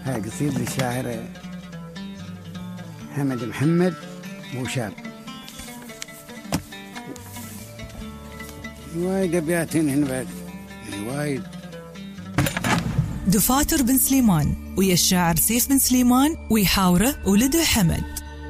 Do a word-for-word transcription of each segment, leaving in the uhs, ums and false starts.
هاي قصيدة للشاعر حمد محمد بوشاب. وايد أبيات هنا بعد وايد. دفاتر بن سليمان ويا الشاعر سيف بن سليمان ويحاوره ولده حمد.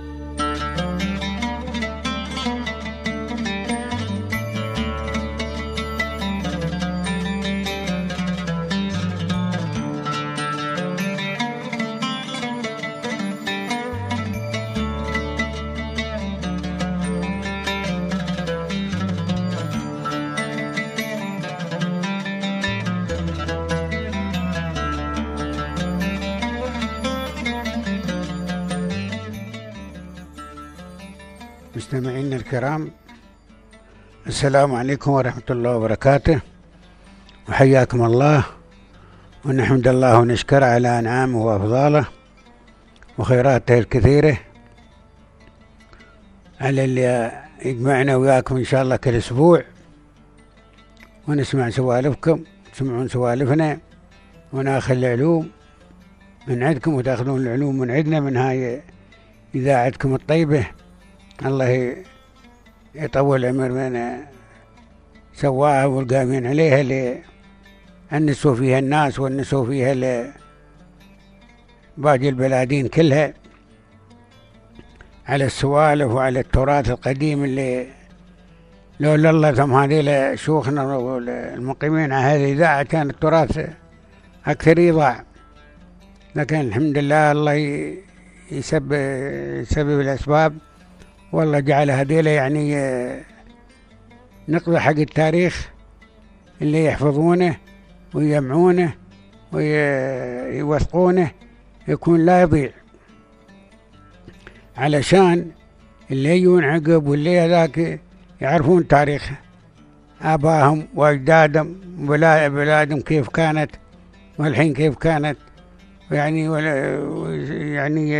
مستمعينا الكرام، السلام عليكم ورحمة الله وبركاته، وحياكم الله، ونحمد الله ونشكر على أنعامه وأفضاله وخيراته الكثيرة على اللي يجمعنا وياكم إن شاء الله كل أسبوع ونسمع سوالفكم، تسمعون سوالفنا وناخذ العلوم من عندكم وتاخذون العلوم من عندنا، من هاي إذاعتكم الطيبة. الله يطول عمر من سواها والقامين عليها اللي أنسوا فيها الناس وأنسوا فيها باقي البلادين كلها على السوالف وعلى التراث القديم اللي لولا الله ثم هذه شيوخنا المقيمين على هذه الإذاعة كان التراث أكثر يضاع، لكن الحمد لله الله يسبب, يسبب الأسباب، والله جعل هذيلا يعني نقضي حق التاريخ اللي يحفظونه ويجمعونه ويوثقونه يكون لا يضيع، علشان اللي يجون عقب واللي هذاك يعرفون تاريخ آبائهم وأجدادهم وبلادهم كيف كانت والحين كيف كانت، يعني يعني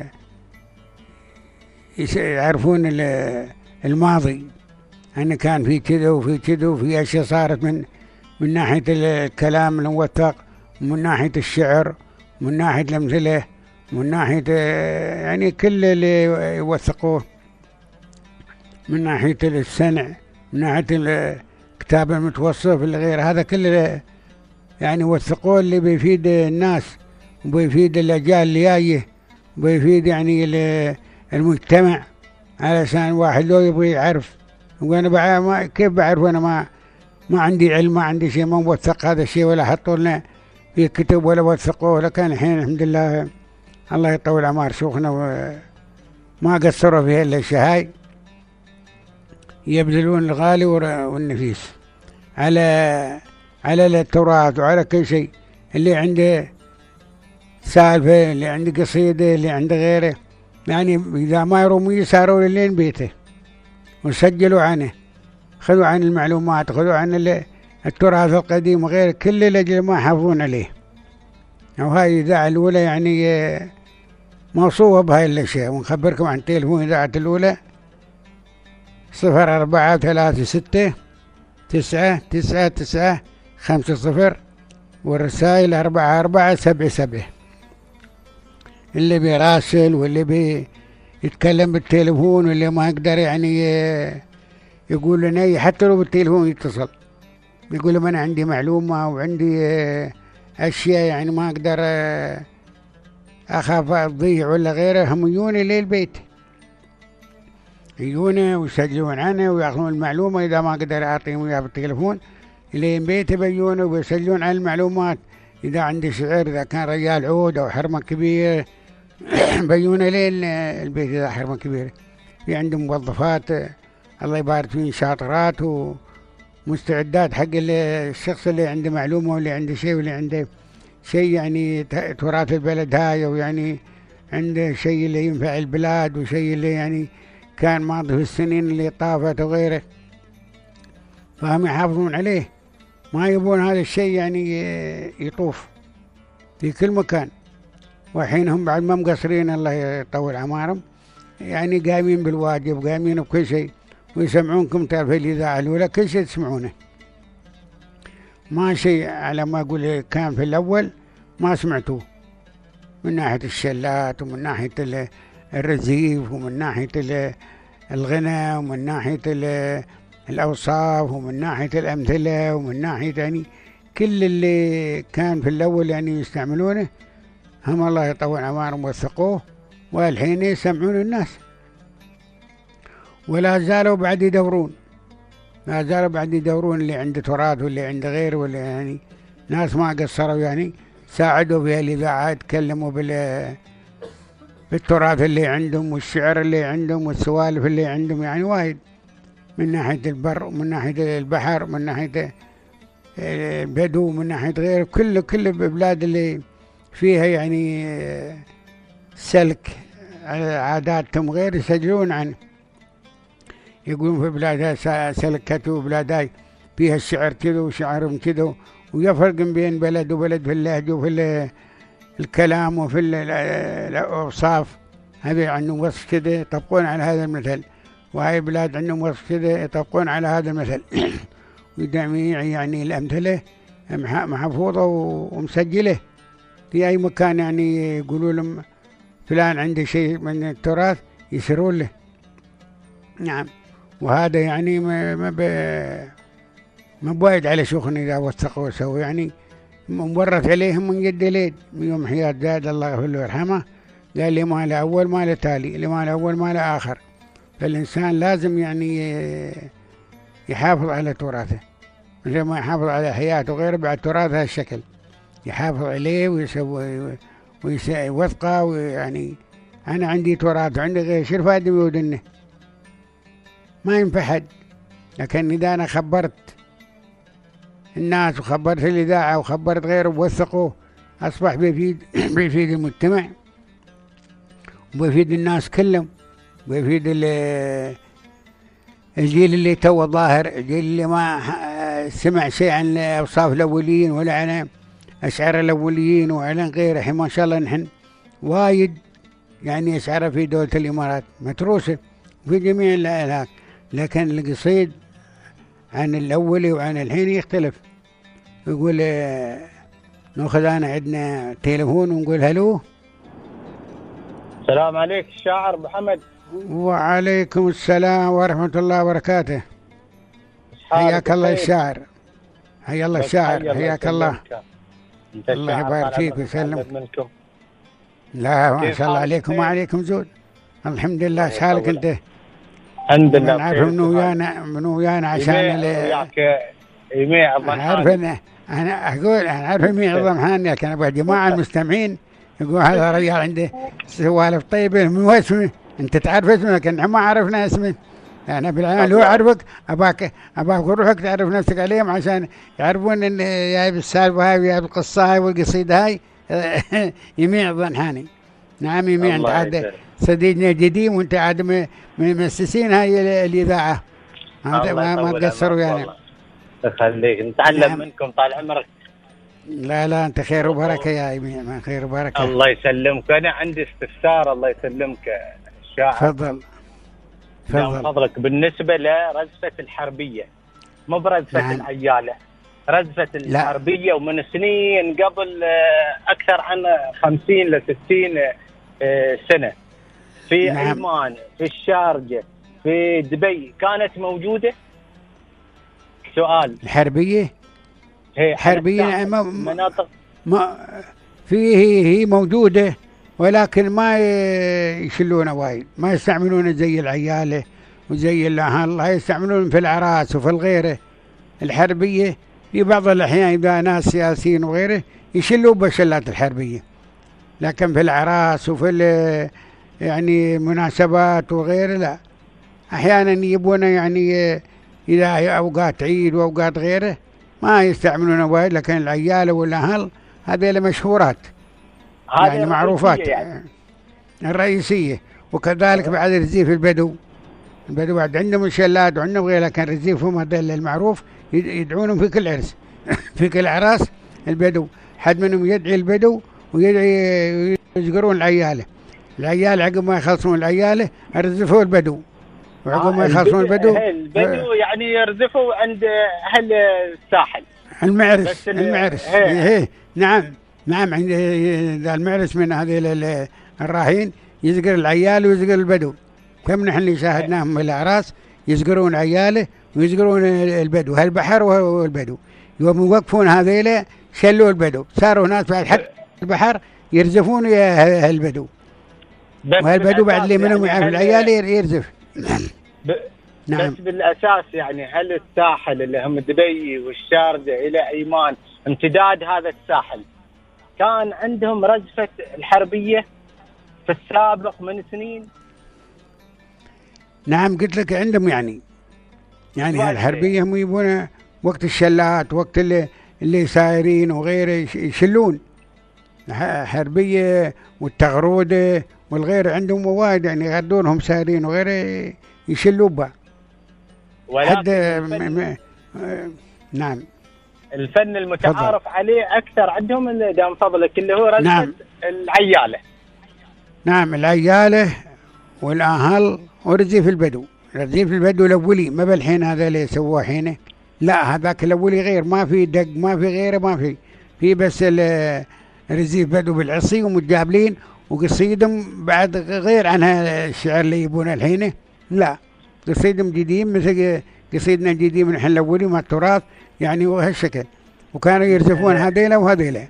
يعرفون الماضي أن كان في كذا وفي كذا وفي أشياء صارت من من ناحية الكلام الموثق، من ناحية الشعر، من ناحية الأمثلة، من ناحية يعني كل اللي يوثقوه، من ناحية السنع، من ناحية الكتاب المتوصف اللي غير هذا كله يعني وثقوه اللي بيفيد الناس وبيفيد الأجيال اللي جايه وبيفيد يعني المجتمع، علشان واحد لو يبغي يعرف. وانا بقى كيف بعرف وانا ما ما عندي علم، ما عندي شيء، ما موثق هذا الشيء ولا حطوا لنا في كتب ولا وثقوه، ولا كان الحين الحمد لله الله يطول اعمار شيوخنا وما قصروا في الاشياء هاي، يبذلون الغالي والنفيس على على التراث وعلى كل شيء، اللي عنده سالفه، اللي عنده قصيده، اللي عنده غيره، يعني إذا ما يروموا يساروا لين بيته وسجلوا عنه، خذوا عن المعلومات، خذوا عن التراث القديم وغيره كل لأجل ما يحافظون عليه. وهاي الإذاعة الأولى يعني موصوفة بهاي الأشياء. ونخبركم عن تليفون الإذاعة الأولى صفر أربعة ثلاثة ستة تسعة تسعة تسعة خمسة صفر، والرسائل أربعة أربعة سبعة سبعة. اللي بيراسل واللي بيتكلم بالتليفون واللي ما يقدر يعني يقول لنا حتى لو بالتليفون يتصل يقول لهم أنا عندي معلومة وعندي أشياء يعني ما أقدر أخاف أضيع ولا غيره، هم يجوني للبيت، يجوني ويسجلون عنه ويأخذون المعلومة. إذا ما قدر أعطيهم إياها بالتليفون لين بيته بيجونه ويسجلون عن المعلومات. إذا عندي شعر، إذا كان رجال عود أو حرمة كبيرة بيونه لين البيت. إذا حرمة كبيرة في عندهم موظفات الله يبارك فيهم شاطرات ومستعدات حق الشخص اللي عنده معلومة واللي عنده شيء واللي عنده شيء يعني تراث البلد هاي، ويعني عنده شيء اللي ينفع البلاد وشيء اللي يعني كان ماضي في السنين اللي طافت وغيره، فهم يحافظون عليه، ما يبون هذا الشيء يعني يطوف في كل مكان. وحين هم بعد ما مقصرين الله يطول عمارهم يعني قايمين بالواجب، قايمين بكل شيء، ويسمعونكم تعرف الإذاعة الأولى كل شيء تسمعونه، ما شيء على ما أقول كان في الأول ما سمعتوه، من ناحية الشلات، ومن ناحية الرزيف، ومن ناحية الغنى، ومن ناحية الأوصاف، ومن ناحية الأمثلة، ومن ناحية يعني كل اللي كان في الأول يعني يستعملونه، هم الله يطول عمرهم وثقوه، والحين يسمعون الناس، ولا زالوا بعد يدورون، ما زالوا بعد يدورون اللي عنده تراث واللي عنده غيره، واللي يعني ناس ما قصروا يعني ساعدوا في الإذاعة، يتكلموا بال بالتراث اللي عندهم والشعر اللي عندهم والسوالف اللي عندهم، يعني وايد من ناحية البر ومن ناحية البحر ومن ناحية البدو ومن ناحية غيره، كل كل البلاد اللي فيها يعني سلك عاداتهم غير يسجلون عنه، يقولون في بلادها سلكته وبلادها فيها الشعر كذا وشعرهم كذا، ويفرق بين بلد وبلد في اللهجة وفي الكلام وفي الأوصاف، هذه عندهم وصف كذا يطبقون على هذا المثل، وهاي بلاد عندهم وصف كذا يطبقون على هذا المثل. وجميع يعني الأمثلة محفوظة ومسجلة في أي مكان، يعني يقولوا لهم فلان عنده شيء من التراث يسرون له. نعم، وهذا يعني ما ما ما بوايد على شيوخنا إذا وثقوا وسووا، يعني مورث عليهم من جد ليد، من يوم حياة زاد الله يغفر له ويرحمه، قال لي ما له أول ما له تالي، اللي ما له أول ما له آخر، فالإنسان لازم يعني يحافظ على تراثه، مثل ما يحافظ على حياته غيره بعد تراث هالشكل، يحافظ عليه ويسوي ويوثقه، ويعني أنا عندي تراث وعندي غير، شو الفائدة بيودنه؟ ما ينفع حد. لكن إذا أنا خبرت الناس وخبرت الإذاعة وخبرت غيره ووثقوه، أصبح بيفيد بيفيد المجتمع وبيفيد الناس كلهم، بيفيد الجيل اللي تو ظاهر، الجيل اللي ما سمع شيء عن أوصاف الأوليين ولا عن أشعار الأوليين وعن غيره. ما شاء الله نحن وايد يعني أشعار في دولة الإمارات متروسة في جميع الآلات، لكن القصيد عن الأولي وعن الحين يختلف. يقول نأخذ أنا عندنا تليفون ونقول هلو. السلام عليك الشاعر محمد. وعليكم السلام ورحمة الله وبركاته. حياك الله الشاعر، حيا الله الشاعر، حياك الله. الله يبارك فيك ويسلمك. لا ما شاء الله عليكم وعليكم زود. الحمد لله. ايش حالك انت؟ الحمد لله. نعرف من ويانا من ويانا عشان وياك يميع الضمحاني. عارف انا انا اقول انا عارف يميع الضمحاني، لكن ابغى جماعه المستمعين يقول هذا رجال عنده سوالف طيبه. من وين اسمه؟ انت تعرف اسمه لكن ما عرفنا اسمه. انا بالعمل هو عرفك، اباك اباك روحك تعرف نفسك عليهم عشان يعرفون ان جايب السالفه هاي وجايب القصه هاي والقصيده هاي. يميع الضمحاني. نعم يميع، انت عاد صديقنا جديد وانت عاد من مؤسسين هاي الاذاعه، هذا ما ما تقصروا يعني. خليك نتعلم نعم. منكم طال عمرك. لا لا انت خير وبركه يا يميع، ما خير وبركه. الله يسلمك. انا عندي استفسار. الله يسلمك الشاعر. تفضل تفضل فضلك. بالنسبه لرزفه الحربيه، مو برزفه نعم. العياله، رزفة الحربية، ومن سنين قبل أكثر عن خمسين لستين سنة في نعم. عمان، في الشارجة، في دبي كانت موجودة. سؤال. الحربية هي حربية ما مناطق ما فيه هي موجودة، ولكن ما يشلونه وايد، ما يستعملونه زي العيالة وزي الله يستعملون في العراس وفي الغيره. الحربية في بعض الأحيان إذا ناس سياسيين وغيره يشلوا بشلات الحربية، لكن في العراس وفي يعني مناسبات وغيره لا. أحيانا يبون يعني إذا أوقات عيد وأوقات غيره ما يستعملون وايد، لكن العيالة والأهل هذه مشهورات يعني معروفات يعني. الرئيسية. وكذلك بعد رزيف البدو، البدو بعد عندهم الشلات وعندهم غيره، لكن رزيفهم هذا المعروف يدعونهم في كل عرس في كل عراس. البدو حد منهم يدعي البدو ويدعي يذكرون العيالة. العيال عقب ما يخلصون العيالة يرزفوا البدو، وعقب ما يخلصون البدو البدو يعني يرزفوا عند أهل الساحل المعرس. المعرس هي. نعم نعم عند ذا المعرس من هذه ال- الراهين يزقر العيال ويزقر البدو. كم نحن اللي شاهدناهم بالأعراس يزقرون عياله ويزقرون البدو، هالبحر والبدو. يوم يوقفون هذيلا شلوا البدو، صاروا ناس بعد حتى البحر يرزفون يا البدو، بس وهالبدو بعد اللي بالأساس منهم يعني يعرف هل- العيال ير- يرزف. ب... نعم. بس بالاساس يعني هل الساحل اللي هم دبي والشارجه الى عمان امتداد هذا الساحل كان عندهم رجفه الحربيه في السابق من سنين؟ نعم قلت لك عندهم يعني يعني واجد. هالحربية هم يبون وقت الشلات، وقت اللي اللي سايرين وغيره يش- يشلون ح- حربية والتغرودة والغير، عندهم وايد يعني يغدونهم سايرين وغيره يشلوا بها. ولكن حد م- الفن, م- آه، نعم الفن المتعارف عليه اكثر عندهم اللي دام فضلك اللي هو رجفه نعم. العياله. نعم العيالة والأهل ورزيف البدو. رزيف البدو الأولي ما بالحين هذا اللي سووه حينه، لا هذاك الأولي غير، ما في دق ما في غيره، ما في في بس ال- رزيف بدو بالعصي ومتجابلين وقصيدهم بعد غير عن الشعر اللي يبونه الحين، لا قصيدهم جديد مثل قصيدنا الجديد من الحين الأولي مع التراث يعني وهالشكل، وكانوا يرزفون هذيلا وهذيلا.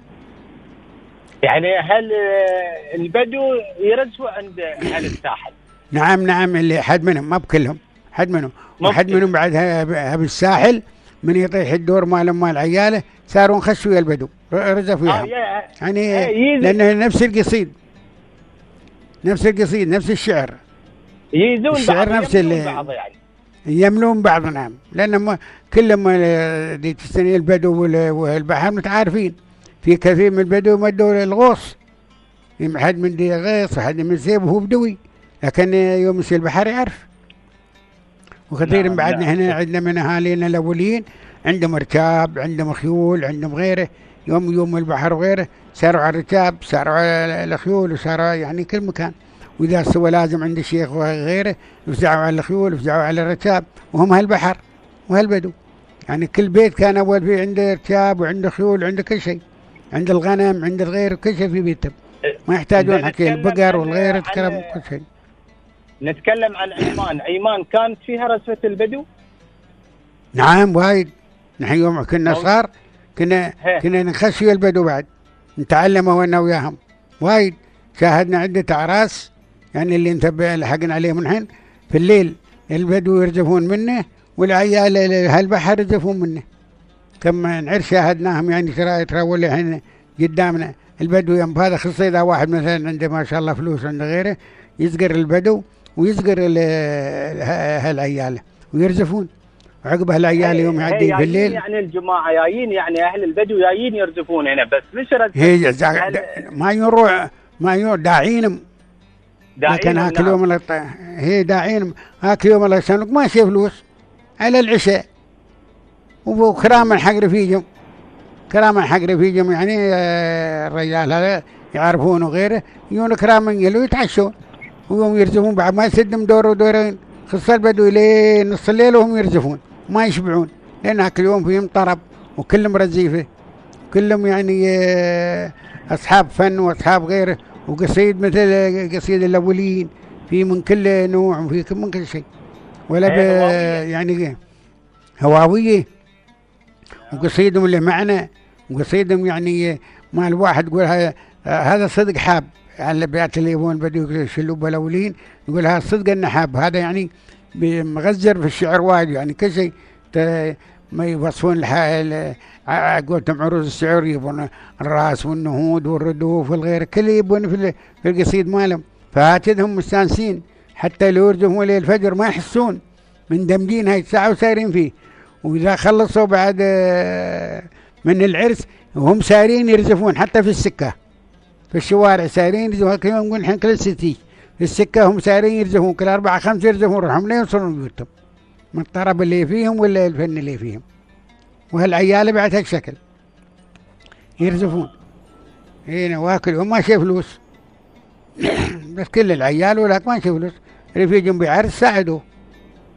يعني هل آه، البدو يرزفوا عند اهل الساحل؟ نعم نعم اللي حد منهم ما بكلهم، حد منهم ممكن. وحد منهم بعد ه- بالساحل من يطيح الدور مال مال عياله صاروا نخشوا يا البدو ر- رزفوا آه وياهم. يا- يعني آه، يزي- لأنه نفس القصيد نفس القصيد نفس الشعر يزون الشعر بعض نفس يملون اللي- بعض يعني. يملون بعض. نعم لأن ما كلهم آه، دي تستني البدو وال- والبحر متعارفين، في كثير من البدو مدوا الغوص، يم- حد من دي غيص وحد من سيب وهو بدوي، لكن يوم يصير البحر يعرف. وكثير نعم، بعدنا نعم. هنا عندنا من اهالينا الاولين عندهم ركاب، عندهم خيول، عندهم غيره، يوم يوم البحر وغيره ساروا على الركاب، ساروا على الخيول، وساروا يعني كل مكان. واذا سوى لازم عند الشيخ وغيره يفزعوا على الخيول يفزعوا على الركاب، وهم هالبحر وهالبدو. يعني كل بيت كان اول فيه عنده ركاب وعنده خيول وعنده كل شيء، عند الغنم عند الغير كل شيء في بيتهم، ما يحتاجون إذا حكي نتكلم البقر عن- والغير عن- يتكلم كل شيء. نتكلم عن عمان، عمان كانت فيها رزفة البدو؟ نعم وايد. نحن يوم كنا والله. صغار كنا هي. كنا نخش ويا البدو بعد نتعلم وانا وياهم وايد. شاهدنا عدة أعراس يعني اللي انتبه لحقنا عليهم الحين في الليل البدو يرزفون منه والعيال هالبحر يرزفون منه. كم نعرف شاهدناهم يعني ترى يتراول الحين قدامنا البدو يوم هذا، خصوصا إذا واحد مثلا عنده ما شاء الله فلوس عنده غيره يزقر البدو ويزقر ال- هالعيال ويرزفون. عقب هالعيال يوم هي- يعدي هي جايين بالليل يعني الجماعة جايين يعني أهل البدو جايين يرزفون هنا، بس مش رزفة. هي زا- هل- دا- ما يروح ما يروح داعينهم، لكن هاك نعم. اليوم الط- هي داعينهم هاك اليوم الله يسلمك ما شي فلوس على العشاء، وكرام حق رفيجهم كرام حق رفيجهم يعني آه، الرجال هذا يعرفونه غيره يجون كرام يلو يتعشون ويوم يرزفون بعد ما يسدهم دور ودورين، خصوصا البدو لين نص الليل وهم يرزفون ما يشبعون، لأن هاك اليوم فيهم طرب وكلهم رزيفة، كلهم يعني آه، أصحاب فن وأصحاب غيره، وقصيد مثل قصيد الأولين في من كل نوع وفي كل- من كل شيء، ولا ب إيه، هواوية. يعني هواوية، وقصيدهم له معنى، وقصيدهم يعني ما الواحد يقول هذا هذا صدق حاب على الابيات اللي يبون بدو يشلوا بالاولين، يقول هذا صدق انه حاب، هذا يعني مغزر في الشعر وايد يعني كل شيء ت- ما يوصفون الح- قولتهم عروض الشعر يبون الراس والنهود والردوف والغير كل يبون في ال- في القصيد مالهم، فهاتهم مستانسين حتى لو يرجعون ليل الفجر ما يحسون مندمجين هاي الساعة وسايرين فيه. وإذا خلصوا بعد آه، من العرس وهم سايرين يرزفون حتى في السكة في الشوارع سايرين يرزفون، كل يوم نقول نحن كل ستي في السكة هم سايرين يرزفون كل أربعة خمسة يرزفون روحهم لين يوصلون بيوتهم من الطرب اللي فيهم ولا الفن اللي فيهم. وهالعيال بعد هالشكل يرزفون هنا واكل وما شي فلوس بس كل العيال ولك ما شي فلوس رفيجهم بعرس ساعدوه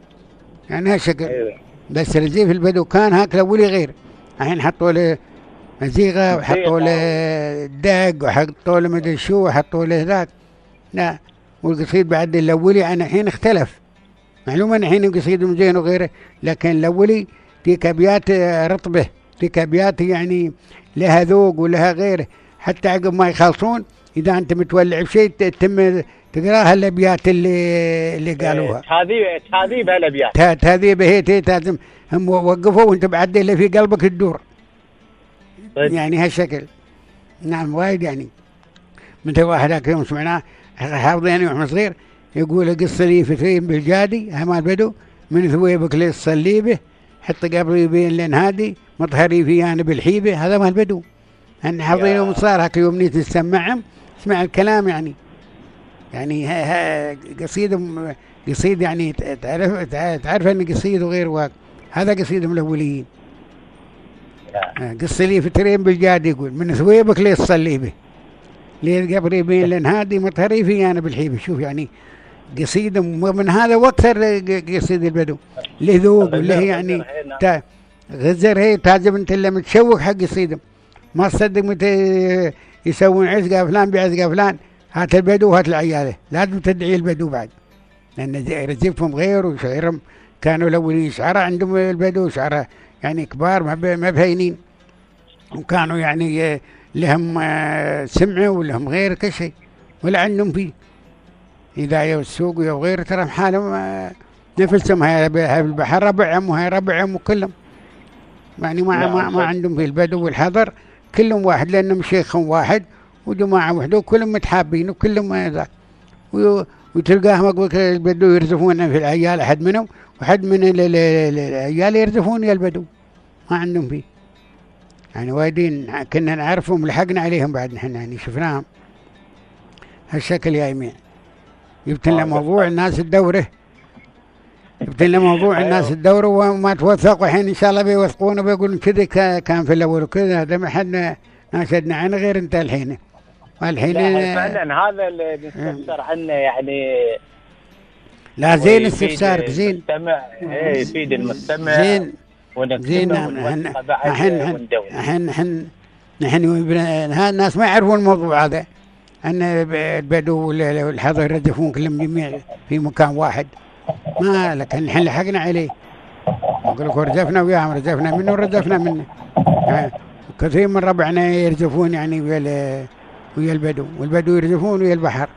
يعني هالشكل. أيوة. بس رزيف البدو كان هاك الأولي غير، الحين حطوا له موسيقى وحطوا له دق وحطوا له مدري شو وحطوا له ذاك. لا، والقصيد بعد الاولي انا الحين اختلف. معلومه الحين القصيد زين وغيره، لكن الاولي تلك ابيات رطبه، تلك ابيات يعني لها ذوق ولها غيره، حتى عقب ما يخلصون اذا انت متولع بشيء تتم تقراها الابيات اللي اللي قالوها. هذه هذه بهالابيات هذه بهيتي لازم هم وقفوا وانت بعد اللي في قلبك تدور. يعني هالشكل. نعم وايد يعني. مثل واحد ذاك يوم سمعناه حافظيني واحنا صغير يقول قص لي فترين بالجادي همال بدو من ثويبك للصليبه حط قبري بين لنهادي مطهري في انا بالحيبه. هذا مال بدو. ان حافظين يوم صار هاك يوم نيت نسمعهم اسمع الكلام يعني. يعني ها ها قصيده قصيد يعني تعرف تعرف ان قصيد وغير واق. هذا قصيدهم الاوليين. قص لي فترين بالجادي يقول من ثويبك للصليبه ليه قبري بين لنهادي مطهري في انا بالحيبه. شوف يعني قصيده من هذا واكثر قصيد البدو له ذوق وله يعني تا غزر هي تعجب انت اللي متشوق حق قصيدهم. ما تصدق متى يسوون عزقه فلان بعزقه فلان هات البدو وهات العياله. لازم تدعي البدو بعد لان رزقهم غير وشعرهم كانوا الاولين شعراء عندهم البدو شعراء يعني كبار ما بهينين وكانوا يعني لهم سمعه ولهم غير كل شيء ولا عندهم فيه. إذا يا السوق ويا غيره ترى حالهم نفسهم هاي بالبحر ربعهم وهاي ربعهم وكلهم يعني ما ما, ما عندهم في البدو والحضر كلهم واحد لأنهم شيخهم واحد وجماعة وحده وكلهم متحابين وكلهم ذاك. وتلقاهم أقول البدو يرزفون في العيال أحد منهم وحد من العيال يرزفون يا البدو ما عندهم فيه يعني وايدين. كنا نعرفهم لحقنا عليهم بعد نحن يعني شفناهم هالشكل يا يمين. جبت لنا موضوع الناس الدوره جبت لنا موضوع الناس الدوره وما توثقوا الحين ان شاء الله بيوثقون وبيقولون كذا كان في الاول وكذا. هذا ما حد ناشدنا عنه غير انت الحين. والحين فعلا هذا اللي نستفسر عنه يعني. لا زين استفسارك زين. المستمع ايه يفيد المستمع زين زين. الحين الحين الحين نحن الناس ما يعرفون الموضوع هذا ان البدو والحضر يردفون كلهم جميع في مكان واحد ما. لكن الحين لحقنا عليه نقول لك رزفنا وياهم رزفنا منه ورزفنا منه يعني. كثير من ربعنا يرزفون يعني ويا ويا البدو والبدو يرزفون ويا البحر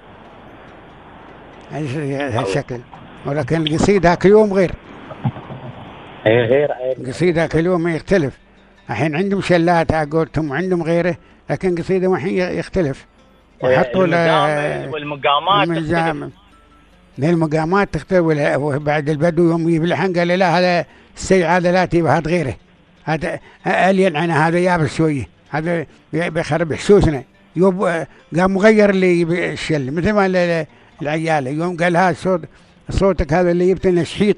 هالشكل. ولكن القصيد هاك اليوم غير غير القصيد هاك اليوم يختلف. الحين عندهم شلات قولتهم وعندهم غيره لكن قصيدهم الحين يختلف. وحطوا له والمقامات تختلف. المقامات تختلف. وبعد البدو يوم يجيب الحين قال لا هذا السيع هذا لا تجيب هذا غيره هذا الين عن هذا يابس شويه هذا بيخرب حسوسنا. يوم قام مغير اللي الشل مثل ما العياله يوم قال هذا صوت صوتك هذا اللي جبت لنا شحيط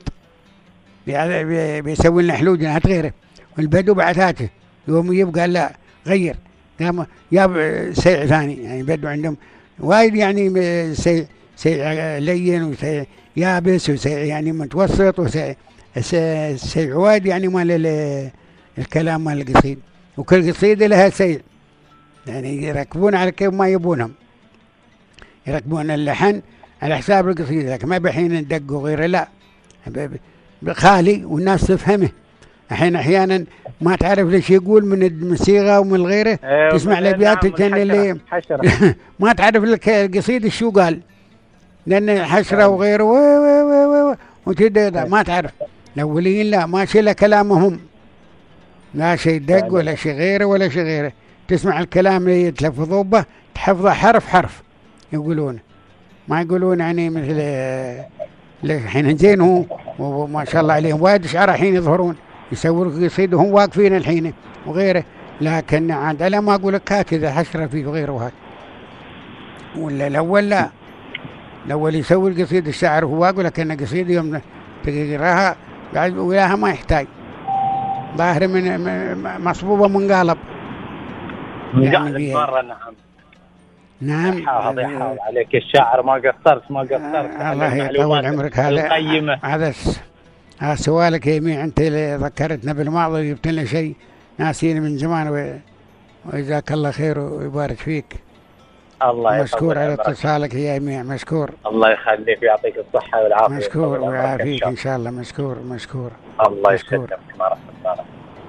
بيسوي لنا حلوج هات غيره. والبدو بعد هاته يوم يجيب قال لا غير قام جاب سيع ثاني يعني. بدو عندهم وايد يعني سيع سيع لين وسيع يابس وسيع يعني متوسط وسيع سيع وايد يعني مال الكلام مال القصيد. وكل قصيده لها سيع يعني يركبون على كيف ما يبونهم يركبون اللحن على حساب القصيده. لكن ما بحين ندق وغيره لا خالي والناس تفهمه. الحين احيانا ما تعرف ليش يقول من الموسيقى ومن غيره أيوة تسمع الابيات كان اللي ما تعرف لك القصيد شو قال لان حشره وغيره وكذا ما تعرف. الاولين لا ما شيء كلامهم لا شيء دق ولا شيء غيره ولا شيء غيره. تسمع الكلام اللي يتلفظوا به تحفظه حرف حرف يقولون ما يقولون يعني مثل الحين زين هو وما شاء الله عليهم وايد شعراء الحين يظهرون يسوون قصيد وهم واقفين الحين وغيره. لكن عاد انا ما اقول لك هكذا حشره فيه وغيره وهذا. ولا الاول لا الاول يسوي القصيد الشعر وهو واقف لكن قصيد يوم تقراها بعد وياها ما يحتاج ظاهر من مصبوبه من قالب يعني مرة. نعم نعم يحافظ يحافظ عليك الشاعر ما قصرت ما قصرت. آه الله يطول عمرك. هذا هذا هذا سؤالك يا يمين انت اللي ذكرتنا بالماضي جبت لنا شيء ناسين من زمان وجزاك الله خير ويبارك فيك. الله مشكور على اتصالك يا أميع، مشكور. الله يخليك ويعطيك الصحة والعافية. مشكور ويعافيك إن شاء الله. مشكور مشكور. الله يسلمك. ما راح تنسى.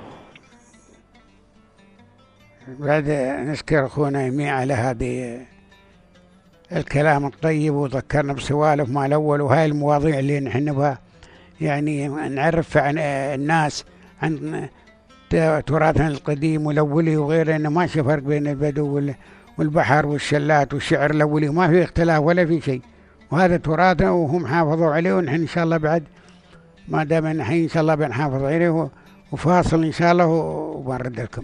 بعد نشكر أخونا أميع على هذه الكلام الطيب، وذكرنا بسوالف مع الأول، وهاي المواضيع اللي نحن نبغى يعني نعرف عن الناس عن تراثنا القديم والأولي وغيره، إنه ما في فرق بين البدو والبحر والشلات والشعر الأولي، ما في اختلاف ولا في شيء، وهذا تراثنا وهم حافظوا عليه، ونحن إن شاء الله بعد ما دام نحن إن شاء الله بنحافظ عليه. وفاصل إن شاء الله وبنرد لكم.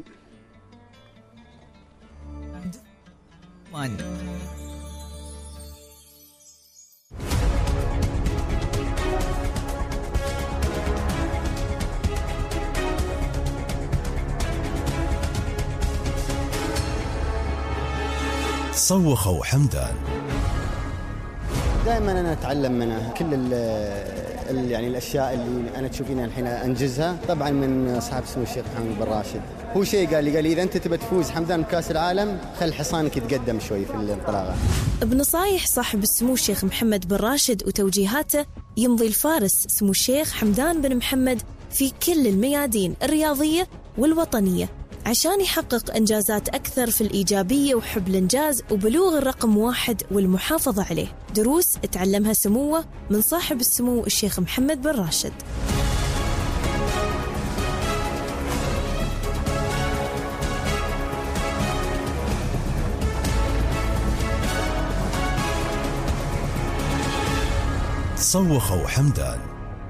صوخوا حمدان. دائما انا اتعلم منه كل ال ال يعني الاشياء اللي انا تشوفينها الحين انجزها، طبعا من صاحب سمو الشيخ محمد بن راشد. هو شيء قال لي قال لي اذا انت تبى تفوز حمدان بكاس العالم خل حصانك يتقدم شوي في الانطلاقه. بنصايح صاحب سمو الشيخ محمد بن راشد وتوجيهاته يمضي الفارس سمو الشيخ حمدان بن محمد في كل الميادين الرياضيه والوطنيه عشان يحقق إنجازات أكثر في الإيجابية وحب الإنجاز وبلوغ الرقم واحد والمحافظة عليه. دروس تعلمها سموه من صاحب السمو الشيخ محمد بن راشد. صوخوا حمدان.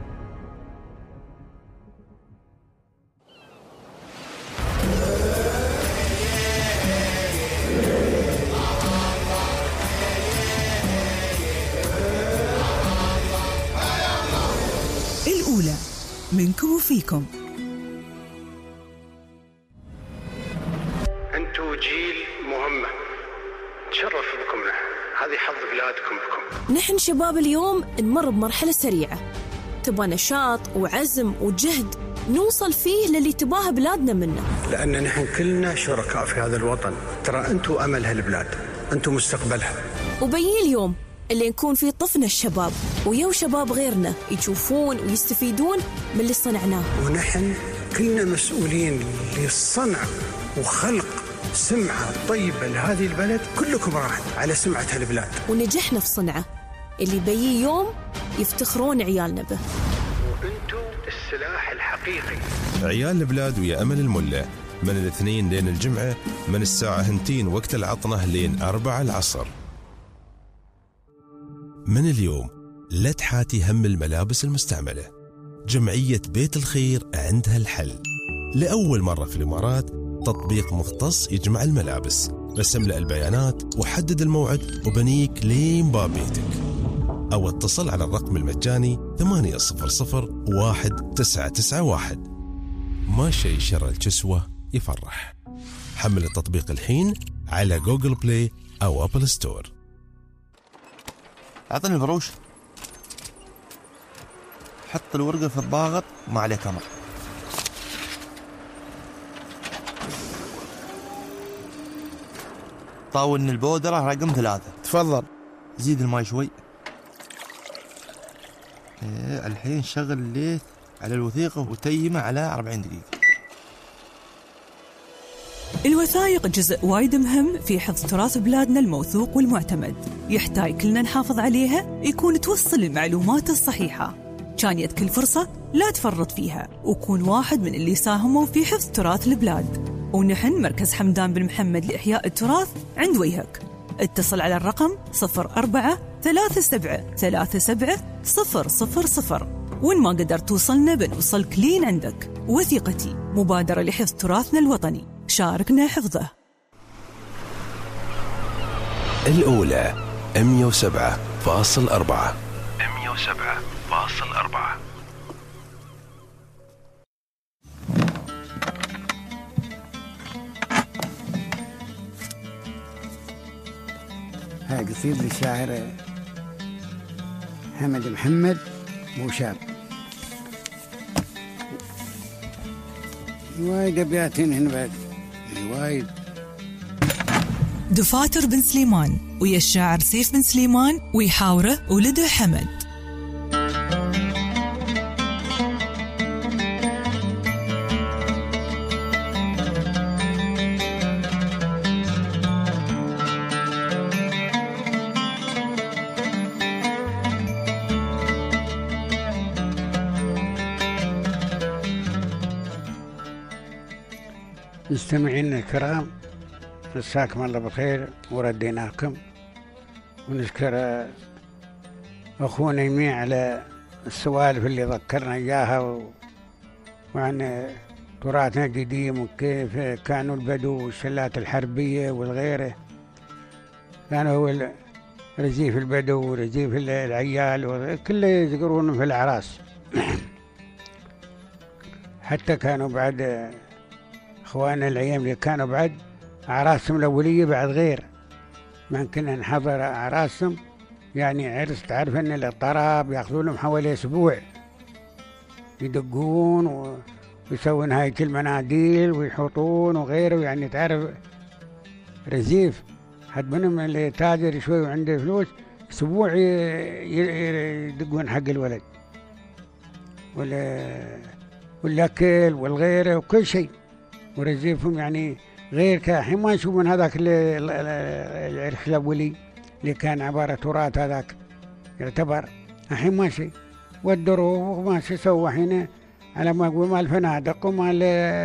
الأولى منكم وفيكم. أنتوا جيل مهمة، تشرف بكم، هذه حظ بلادكم بكم. نحن شباب اليوم نمر بمرحلة سريعة، تبغى نشاط وعزم وجهد نوصل فيه للي تباه بلادنا منه، لأن نحن كلنا شركاء في هذا الوطن. ترى أنتوا أمل هالبلاد، أنتوا مستقبلها. وبيجي اليوم اللي نكون فيه طفنا الشباب ويو شباب غيرنا يشوفون ويستفيدون من اللي صنعناه، ونحن كلنا مسؤولين للصنع وخلق سمعة طيبة لهذه البلد. كلكم راح على سمعة هالبلاد، ونجحنا في صنعه اللي بيجي يوم يفتخرون عيالنا به. وأنتوا السلاح الحقيقي. عيال البلاد ويا أمل الملة من الاثنين لين الجمعة، من الساعة هنتين وقت العطنة لين أربع العصر. من اليوم لا تحاتي هم الملابس المستعملة. جمعية بيت الخير عندها الحل. لأول مرة في الإمارات تطبيق مختص يجمع الملابس. بس املأ البيانات وحدد الموعد وبنيك لين باب بيتك، أو اتصل على الرقم المجاني ثمانية صفر صفر واحد تسعة تسعة واحد. ما شيء شر الكسوة يفرح. حمل التطبيق الحين على جوجل بلاي أو أبل ستور. أعطني البروش، حط الورقة في الضاغط ما عليه كاميرا. طاولني البودرة رقم ثلاثة. تفضل. زيد الماء شوي. إيه الحين شغل الليث على الوثيقة وتيمه على أربعين دقيقة. الوثائق جزء وايد مهم في حفظ تراث بلادنا الموثوق والمعتمد، يحتاج كلنا نحافظ عليها، يكون توصل المعلومات الصحيحة. كان يد كل فرصة لا تفرط فيها، وكون واحد من اللي ساهموا في حفظ تراث البلاد. ونحن مركز حمدان بن محمد لإحياء التراث عند وجهك. اتصل على الرقم صفر أربعة ثلاثة سبعة ثلاثة سبعة صفر صفر صفر. وإن ما قدر توصلنا بنوصلك لين عندك. وثيقتي مبادرة لحفظ تراثنا الوطني، شاركنا حفظه. الأولى مية وسبعة فاصل أربعة. مية وسبعة فاصل أربعة. هاي قصيدة للشاعر حمد محمد بوشاب. وايد أبياتين هنا بعد، وايد. دفاتر بن سليمان ويا الشاعر سيف بن سليمان ويحاوره ولده حمد. مستمعينا الكرام، مساكم الله بخير ورديناكم، ونشكر أخونا يمين على السوالف اللي ذكرنا إياها و... وعن تراثنا القديم وكيف كانوا البدو والشلات الحربية والغيره، كانوا هو رزيف البدو ورزيف العيال كله يذكرون في الأعراس. حتى كانوا بعد اخواننا الايام اللي كانوا بعد اعراسهم الاوليه بعد غير ما كنا نحضر اعراسهم، يعني عرس تعرف ان الطراب ياخذون لهم حوالي اسبوع يدقون ويسوون هاي المناديل ويحطون وغيره، يعني تعرف رزيف حد منهم اللي تاجر شوي وعنده فلوس اسبوع يدقون حق الولد والاكل والغيره وكل شيء، ورزيفهم يعني غير كحين ما يشوفون هذاك العرس الاولي اللي كان عباره تراث، هذاك يعتبر الحين ماشي، والدروب وماشي سوى حين على ما اقول مال فنادق ومال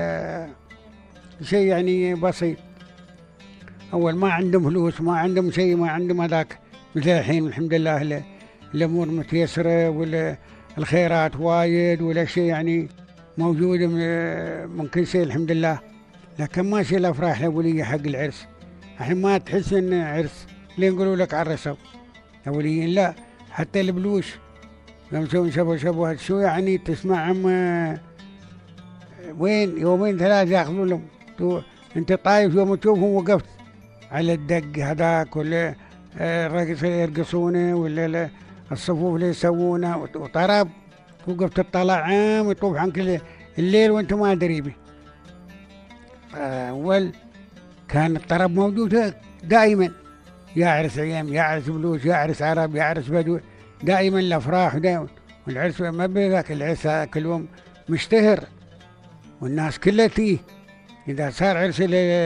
شيء يعني بسيط. اول ما عندهم فلوس ما عندهم شيء، ما عندهم هذاك مثل الحين الحمد لله الامور متيسره ولا الخيرات وايد ولا شيء يعني موجوده من كل شيء الحمد لله، لكن ماشي الافراح الاوليه حق العرس. الحين ما تحس ان عرس اللي يقولوا لك عرسوا اوليين، لا حتى البلوش لما يسوون شبه شبه شو يعني تسمعهم وين يومين ثلاثه ياخذون لهم. انت طايف يوم تشوفهم وقفت على الدق هذاك ولا الرقص اللي يرقصونه ولا الصفوف اللي يسوونه وطرب، وقفت تطلع عام ويطوف عنك الليل وانت ما ادري به. اول كان الطرب موجود دائما، يا عرس عيام يا عرس بلوش يا عرس عرب يا عرس بدو، دائما الافراح دائما. والعرس ما بذاك العرس كل يوم مشتهر والناس كلها فيه. اذا صار عرس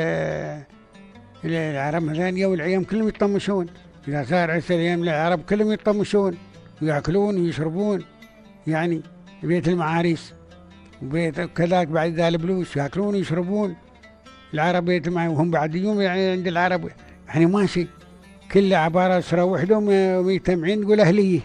العرب مثلا والعيام كلهم يطمشون، اذا صار عرس الايام للعرب كلهم يطمشون وياكلون ويشربون، يعني بيت المعاريس وبيت كذاك بعد ذا البلوش ياكلون ويشربون العرب بيت المعاريس، وهم بعد يوم يعني عند العرب يعني ماشي كله عباره اسره وحده ومجتمعين، تقول اهليه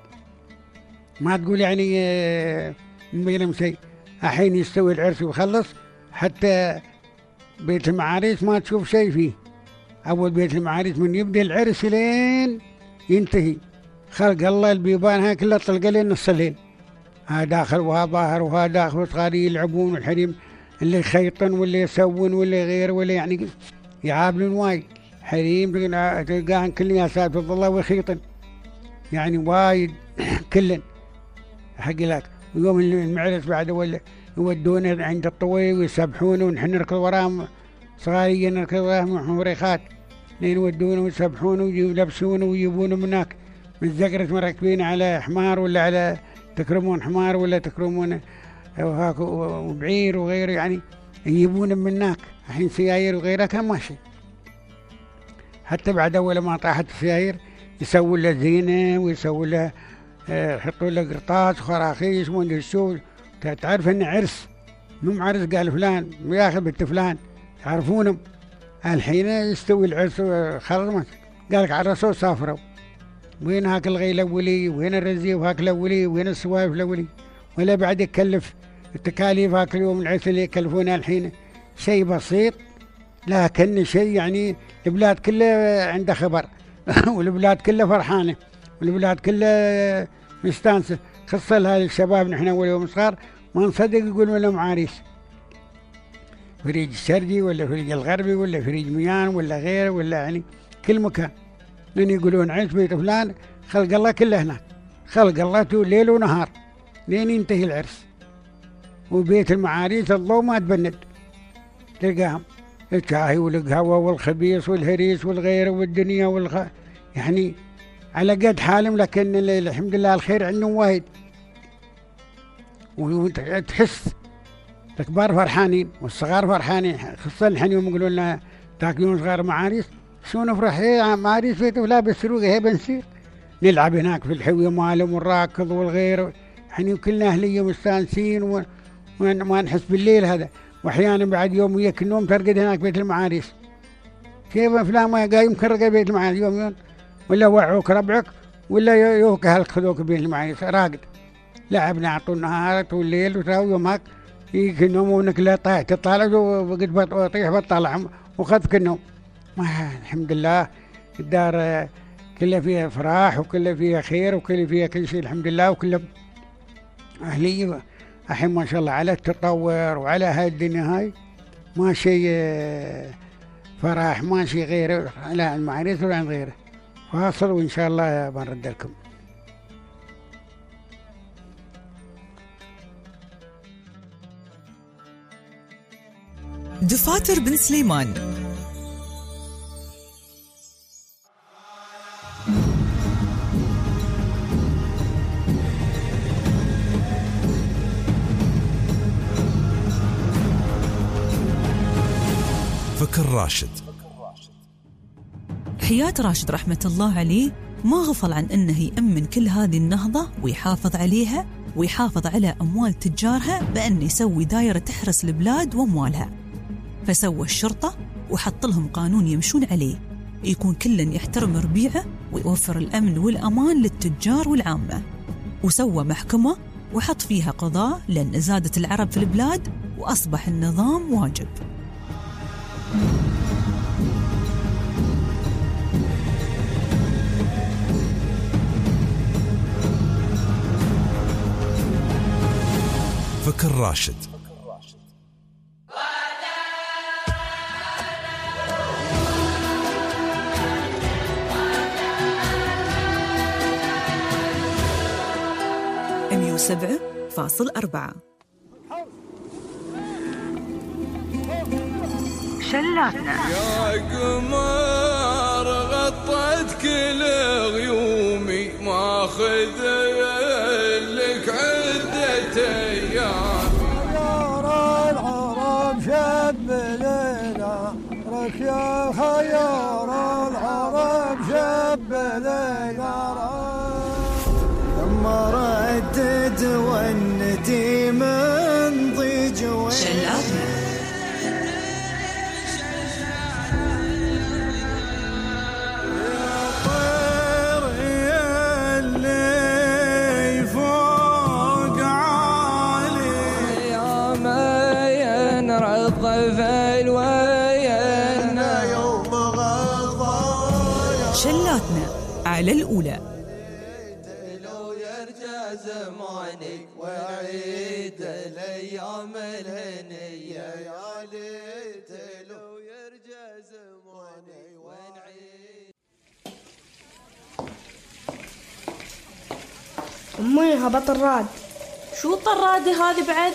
ما تقول يعني من بينهم شيء. الحين يستوي العرس ويخلص حتى بيت المعاريس ما تشوف شيء فيه. اول بيت المعاريس من يبدا العرس لين ينتهي خلق الله البيبان هاي كلها طلقه لين نص الليل، ها داخل وها ظاهر وها داخل، وصغاري يلعبون والحريم اللي يخيطن واللي يسوون واللي غير واللي يعني يعابلون وايد حريم تلقاهن كل يا ساتر الله ويخيطن يعني وايد كلن حق لك. ويوم المعرس بعد ولا يودونه عند الطوي ويسبحونه ونحن نركض وراهم صغاري نركض وراهم مريخات لين يودونه ويسبحونه ويلبسونه ويجيبونه من هناك من زقرة مركبين على حمار ولا على تكرمون حمار ولا تكرمون وهاك وبعير وغيره، يعني يجيبونه من هناك. الحين سيايير وغيرها كان ماشي، حتى بعد اول ما طاحت السيايير يسووا له زينه ويسووا له يحطوا له قرطاس وخراخيش ومدري شو. تعرف ان عرس مو عرس قال فلان وياخذ بنت فلان يعرفونهم. الحين يستوي العرس خلاص قال لك عرسوا سافروا، وين هاك الغي الاولي وين الرزي وهاك الاولي وين السوايف الاولي، ولا بعد يكلف التكاليف هاك اليوم العرس اللي يكلفونها الحين شيء بسيط، لكن شيء يعني البلاد كلها عنده خبر والبلاد كلها فرحانه والبلاد كلها مستانسه، خصوصا هذا الشباب نحن اول يوم صغار ما نصدق يقولون لهم عريس فريج الشرقي ولا فريج الغربي ولا فريج ميان ولا غيره ولا يعني كل مكان لين يقولون عرس بيت فلان، خلق الله كله هناك، خلق الله ليل ونهار لين ينتهي العرس. وبيت المعاريس الضوء ما تبند تلقاهم الشاي والقهوة والخبيص والهريس والغير والدنيا والخ... يعني على قد حالهم، لكن الحمد لله الخير عندهم وايد. وتحس الكبار فرحانين والصغار فرحانين، خصوصا الحين يوم يقولوا لنا ذاك يوم صغار معاريس، شو نفرح ايه معاريس بيته ولا بالسروق هي بنسير نلعب هناك في الحوية مالهم والراكض والغير، يعني كلنا أهلية مستانسين و... وما نحس بالليل هذا. واحيانا بعد يوم وياك النوم ترقد هناك بيت المعاريس، كيف فلان ما قايم كرقه بيت المعاريس يوم يوم، ولا وعوك ربعك ولا يوك هلك خذوك بيت المعاريس راقد. لعبنا عطوا النهار والليل وتراوي يوم هاك يجيك النوم ونك لا طايح تطالع وقد بطيح بطالع وخذك النوم. الحمد لله الدار كلها فيها فرح وكلها فيها خير وكلها فيها كل شيء الحمد لله، وكلها أهلية الحين ما شاء الله على التطور وعلى هاي الدنيا هاي ما شيء فرح ما شيء غيره لا المعاريس ولا عن غيره. فاصل وإن شاء الله بنرد لكم. دفاتر بن سليمان. فكر راشد. حياة راشد رحمة الله عليه ما غفل عن أنه يأمن كل هذه النهضة ويحافظ عليها ويحافظ على أموال تجارها بأن يسوي دائرة تحرس البلاد وأموالها. فسوى الشرطة وحط لهم قانون يمشون عليه، يكون كل يحترم ربيعه ويوفر الأمن والأمان للتجار والعامة. وسوى محكمة وحط فيها قضاء لأن زادت العرب في البلاد وأصبح النظام واجب. فكر راشد. مية وسبعة فاصل أربعة. شلاتنا يا قمر غطت كل غيومي ما خذ لك عدة أيام. خيار العرب شب ليلة رك يا خيار العرب شب ليلة لما ردد ونتي من ضيج شلاتنا. شلاتنا على الأولى. لو يرجع زمانك وعيد الأيام الهنية يا ليت لو يرجع زمانك ونعيد. أمي هبط الراد. شو الطرادة هذه بعد؟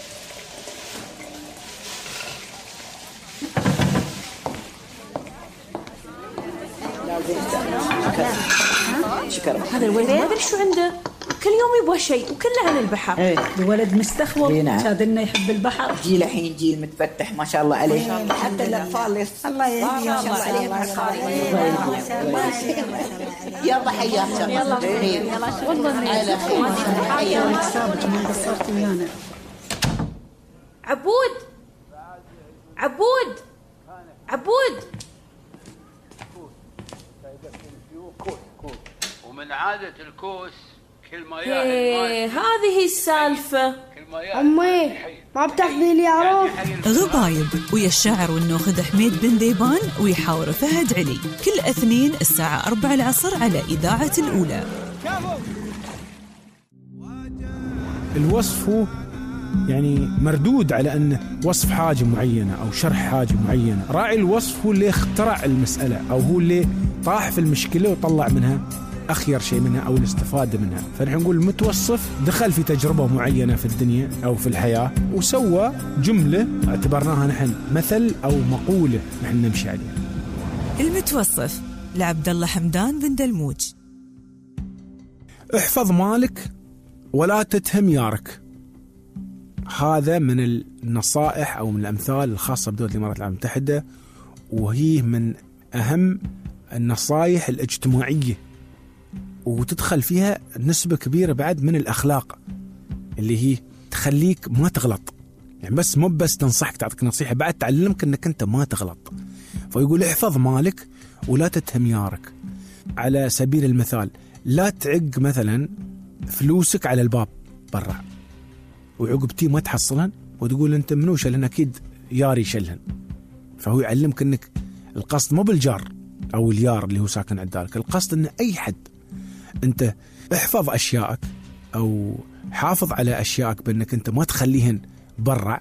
شكرا. هذا الولد ما ادري شو عنده، كل يوم يبغى شيء وكله عن البحر. ايه الولد مستخوض، شادنا يحب البحر. جيل الحين جيل متفتح ما شاء الله عليه، حتى الاطفال الله يهديهم ما شاء الله عليهم يلا حياك يلا خير والله على خير. حياك سابق ما قصرت ويانا. عبود عبود عبود ومن عادة الكوس كل ما ياهل هذه السالفة. أمي ما بتاخذي لي عروض. غبايب ويا الشاعر والنوخذ حميد بن ذيبان ويحاور فهد علي كل اثنين الساعة أربعة العصر على إذاعة الأولى. الوصف هو يعني مردود على أنه وصف حاجة معينة أو شرح حاجة معينة. راعي الوصف هو اللي اخترع المسألة أو هو اللي طاح في المشكلة وطلع منها أخير شيء منها أو الاستفادة منها. فنحن نقول المتوصف دخل في تجربة معينة في الدنيا أو في الحياة وسوى جملة اعتبرناها نحن مثل أو مقولة نحن نمشي عليها. المتوصف لعبد الله حمدان بن دلموج. احفظ مالك ولا تتهم يارك. هذا من النصائح أو من الأمثال الخاصة بدولة الإمارات العربية المتحدة، وهي من أهم النصائح الاجتماعية، وتدخل فيها نسبة كبيرة بعد من الأخلاق اللي هي تخليك ما تغلط. يعني بس مو بس تنصحك تعطيك نصيحة، بعد تعلمك أنك أنت ما تغلط. فيقول احفظ مالك ولا تتهم يارك. على سبيل المثال لا تعق مثلا فلوسك على الباب برا وعقبتي ما تحصلن وتقول أنت منو شلن، أكيد ياري شلن. فهو يعلمك أنك القصد مو بالجار أو اليار اللي هو ساكن عندك، القصد أن أي حد أنت احفظ أشيائك أو حافظ على أشيائك بأنك أنت ما تخليهن برا.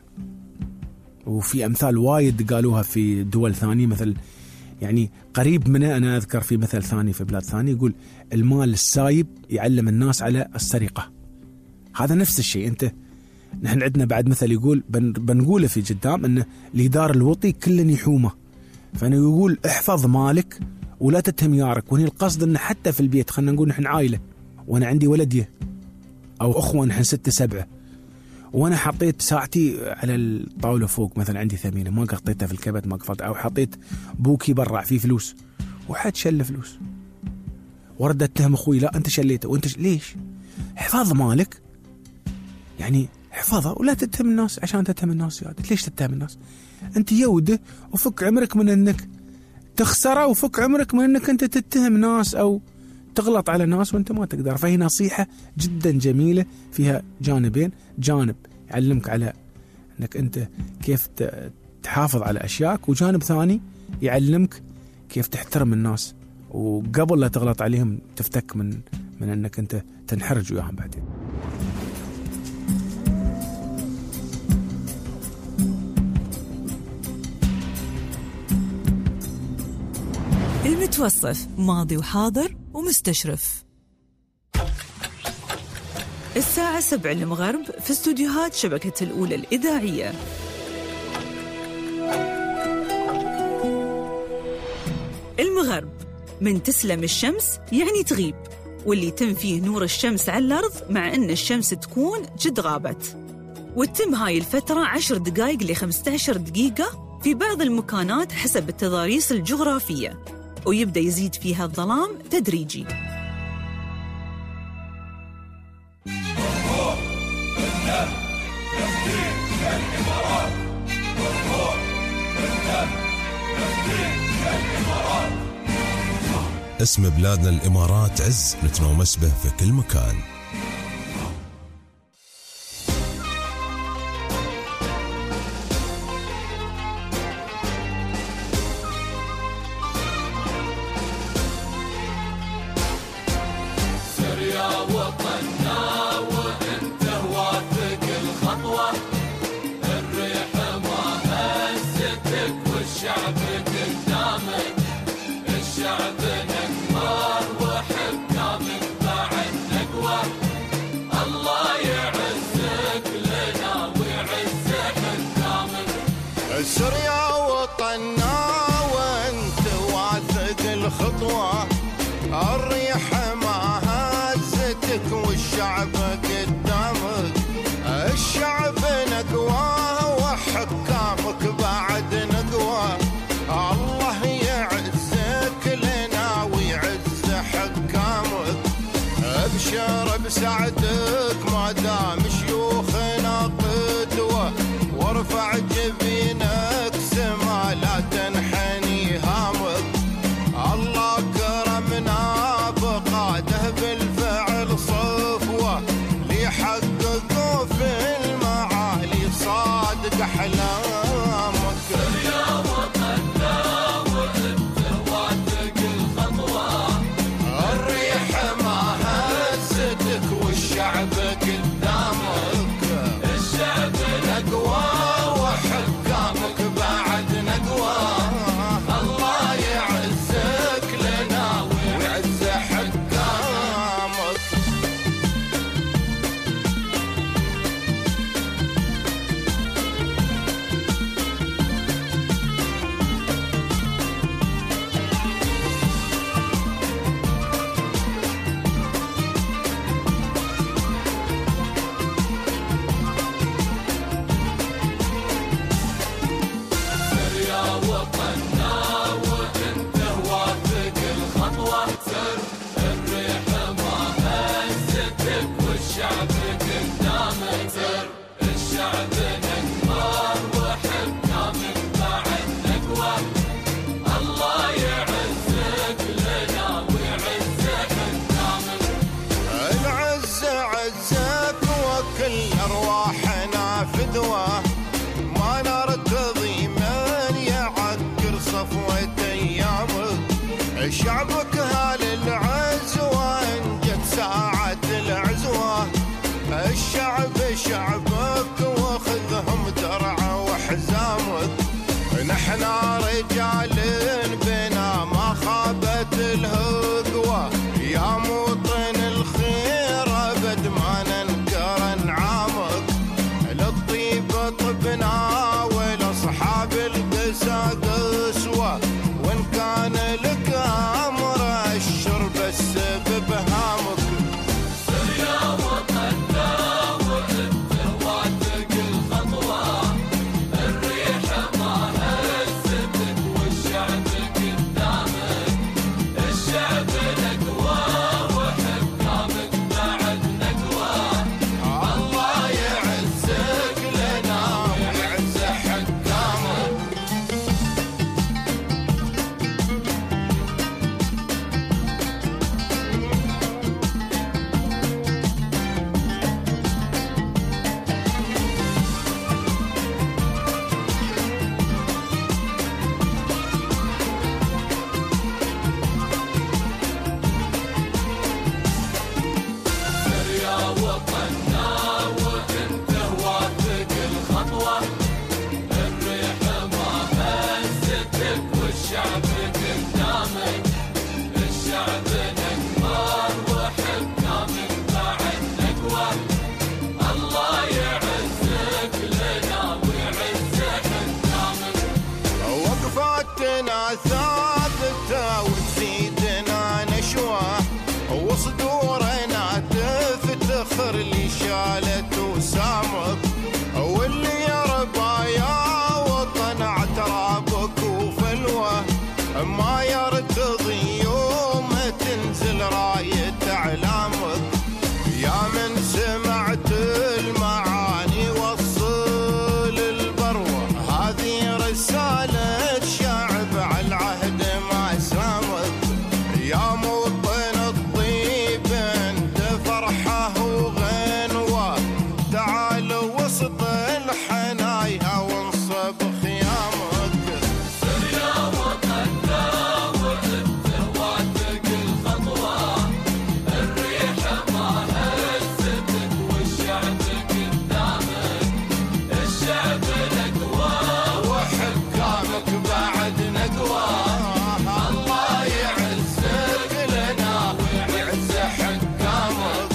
وفي أمثال وايد قالوها في دول ثانية، مثل يعني قريب منه أنا أذكر في مثل ثاني في بلاد ثانية يقول المال السايب يعلم الناس على السرقة. هذا نفس الشيء. أنت نحن عندنا بعد مثل يقول بن بنقوله في قدام أن اللي دار الوطي كل يحومه. فأنا يقول احفظ مالك ولا تتهم يارك. وهي القصد أن حتى في البيت، خلنا نقول نحن عائلة وأنا عندي ولدي أو أخوة نحن ستة سبعة، وأنا حطيت ساعتي على الطاولة فوق مثلا عندي ثمينة ما قطيتها في الكبت ما قفلت، أو حطيت بوكي برا فيه فلوس وحد شل فلوس ورد اتهم أخوي لا أنت شليته وأنت ش... ليش؟ احفظ مالك، يعني احفظها ولا تتهم الناس. عشان تتهم الناس يا ليش تتهم الناس؟ أنت يوده وفك عمرك من أنك تخسره، وفك عمرك من أنك أنت تتهم ناس أو تغلط على ناس وأنت ما تقدر. فهي نصيحة جدا جميلة فيها جانبين، جانب يعلمك على أنك أنت كيف تحافظ على أشياءك، وجانب ثاني يعلمك كيف تحترم الناس وقبل لا تغلط عليهم تفتك من من أنك أنت تنحرج وياهم بعدين. المتوصف ماضي وحاضر ومستشرف. الساعة سبع المغرب في استوديوهات شبكة الأولى الإذاعية. المغرب من تسلم الشمس يعني تغيب، واللي يتم فيه نور الشمس على الأرض مع أن الشمس تكون جد غابت، وتتم هاي الفترة عشر دقائق لخمسة عشر دقيقة في بعض المكانات حسب التضاريس الجغرافية، ويبدأ يزيد فيها الظلام تدريجي. اسم بلادنا الإمارات عز نتنومس به في كل مكان. سوريا وطنا وانت واثق الخطوة، الريح ما هزتك والشعب قدامك، الشعب نقواه وحكامك بعد نقوى، الله يعزك لنا ويعز حكامك، ابشر بسعدك ما دام شيوخنا قدوة، وارفع جبينك سما الدمع فدوة ما نرتضي من يعكر صفوة أيامك شعبك هال العزوة إن جت ساعة العزوة الشعب شعبك واخذهم درع وحزامك نحنا رجال بنا ما خابت الهقوة يا موطن الخير أبد ما ننكر انعامك للطيب طبنا ولأصحاب القسا قسوة وإن كان لك أمر الشر بس ببهامك سر يا وطننا وانت واثق الخطوة الريح ما هزتك والشعب قدامك الشعب نقوى وحكامك بعد نقوى الله يعزك لنا ويعز حكامك يا وطننا وانت واثق الخطوة الريح ما هزتك والشعب قدامك الشعب نكبر وحكامك بعد نقوى الله يعزك لنا ويعز حكامك وقفاتنا ثابتة وتزيدنا نشوة وصدورنا تفتخر اللي شالت وسامك واللي يربى يا وطن اعترابك وفلوه ما يرتضي يوم تنزل راية اعلامك يا من سمعت المعاني وصل البروه هذه رسالة شعب على العهد ما سامك يا موطن الطيب انت فرحه وغنوه تعال وسط الحنايا وانصب خيامك سر يا وطننا وانت واثق الخطوه الريح ما هزتك والشعب قدامك الشعب نقوى وحكامك بعد نقوى الله يعزك لنا ويعز حكامك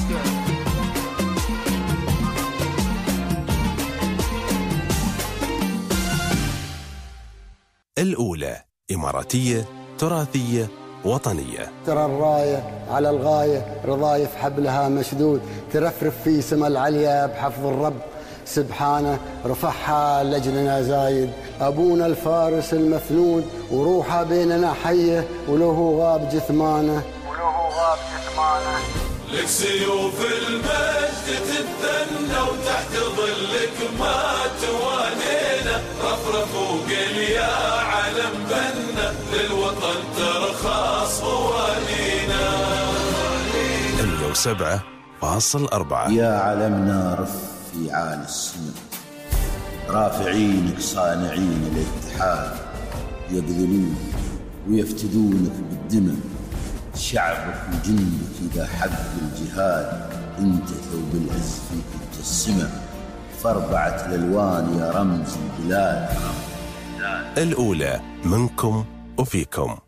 الأولى إماراتية تراثية وطنية. ترى الراية على الغاية رضايف حبلها مشدود ترفرف في سما العليا بحفظ الرب سبحانه رفعها لجلنا زايد أبونا الفارس المفنود وروحه بيننا حية وله غاب جثمانه وله غاب جثمانه لك سيوف المجد تتثنى وتحت ظلك ما توانينا رفرف وقل يا علم بنا للوطن ترخص موانينا. مية وسبعة فاصل أربعة يا علمنا رفي عال السماء رافعينك صانعين الاتحاد يبذلون ويفتدونك بالدماء شعبك وجندك إذا حق الجهاد انت ثوب العز فيك تجسمه فاربعة الألوان يا رمز البلاد. الأولى منكم وفيكم.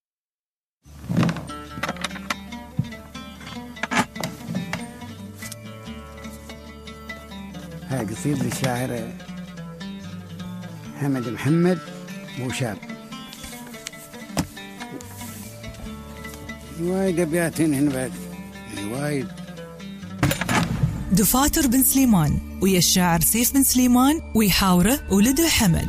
هاي قصيد للشاعر حمد محمد موشاب. وايد أبياتين هنا بعد وايد. دفاتر بن سليمان ويا الشاعر سيف بن سليمان ويحاوره ولده حمد.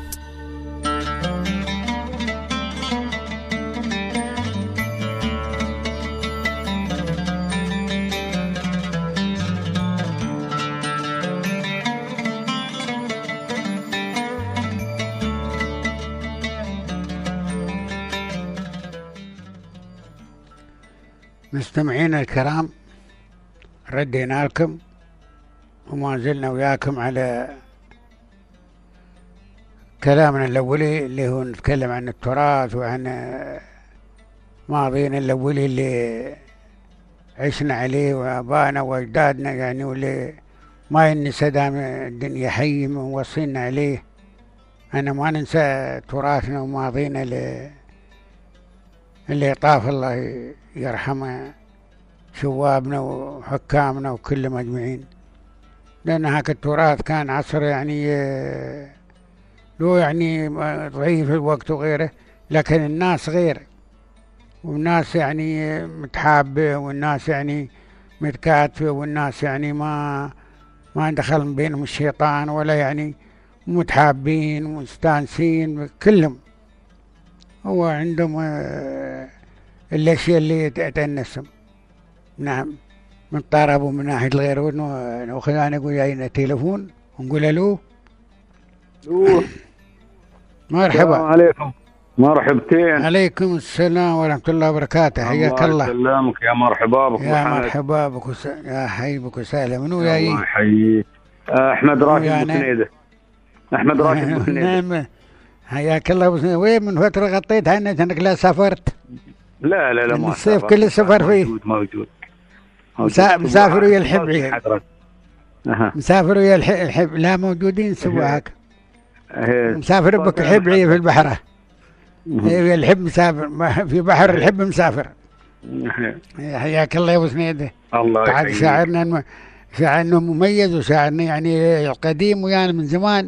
مستمعينا الكرام ردينا لكم وما زلنا وياكم على كلامنا الأولي اللي هو نتكلم عن التراث وعن ماضينا الأولي اللي عشنا عليه وآبائنا وأجدادنا يعني، واللي ما ينسى دام الدنيا حي موصينا عليه. أنا ما ننسى تراثنا وماضينا اللي, اللي طاف الله يرحمه شوابنا وحكامنا وكلهم أجمعين، لأن هاك التراث كان عصر يعني له يعني ضعيف الوقت وغيره، لكن الناس غير، والناس يعني متحابة، والناس يعني متكاتفة، والناس يعني ما ما دخل بينهم الشيطان ولا يعني متحابين ومستانسين كلهم. هو عندهم الاشياء اللي تأنسهم. نعم، متطاربوا من ناحية الغير. وناخذ انا اقول جاينا تليفون ونقول الو. مرحبا. السلام عليكم. مرحبتين. عليكم السلام ورحمة الله وبركاته. حياك الله. الله يسلمك. يا مرحبا بك. يا مرحبا بك وس... يا حي بك وسهلا. منو جاي؟ الله يحييك. احمد راشد ابو سنيده. احمد راشد ابو سنيده. نعم، حياك الله ابو سنيده. وين من فترة غطيت عنك انك لا سافرت؟ لا لا لا ما الصيف كل السفر فيه. موجود موجود. مسا... مسافر ويا الحب عيال. مسافر ويا الحب. لا موجودين سواك. مسافر بك الحب عيال في البحرة. ويا الحب مسافر في بحر الحب مسافر. حياك الله يا ابو سنيده. الله يحييك. شاعرنا الم... شاعرنا مميز، وشاعرنا يعني القديم ويانا من زمان.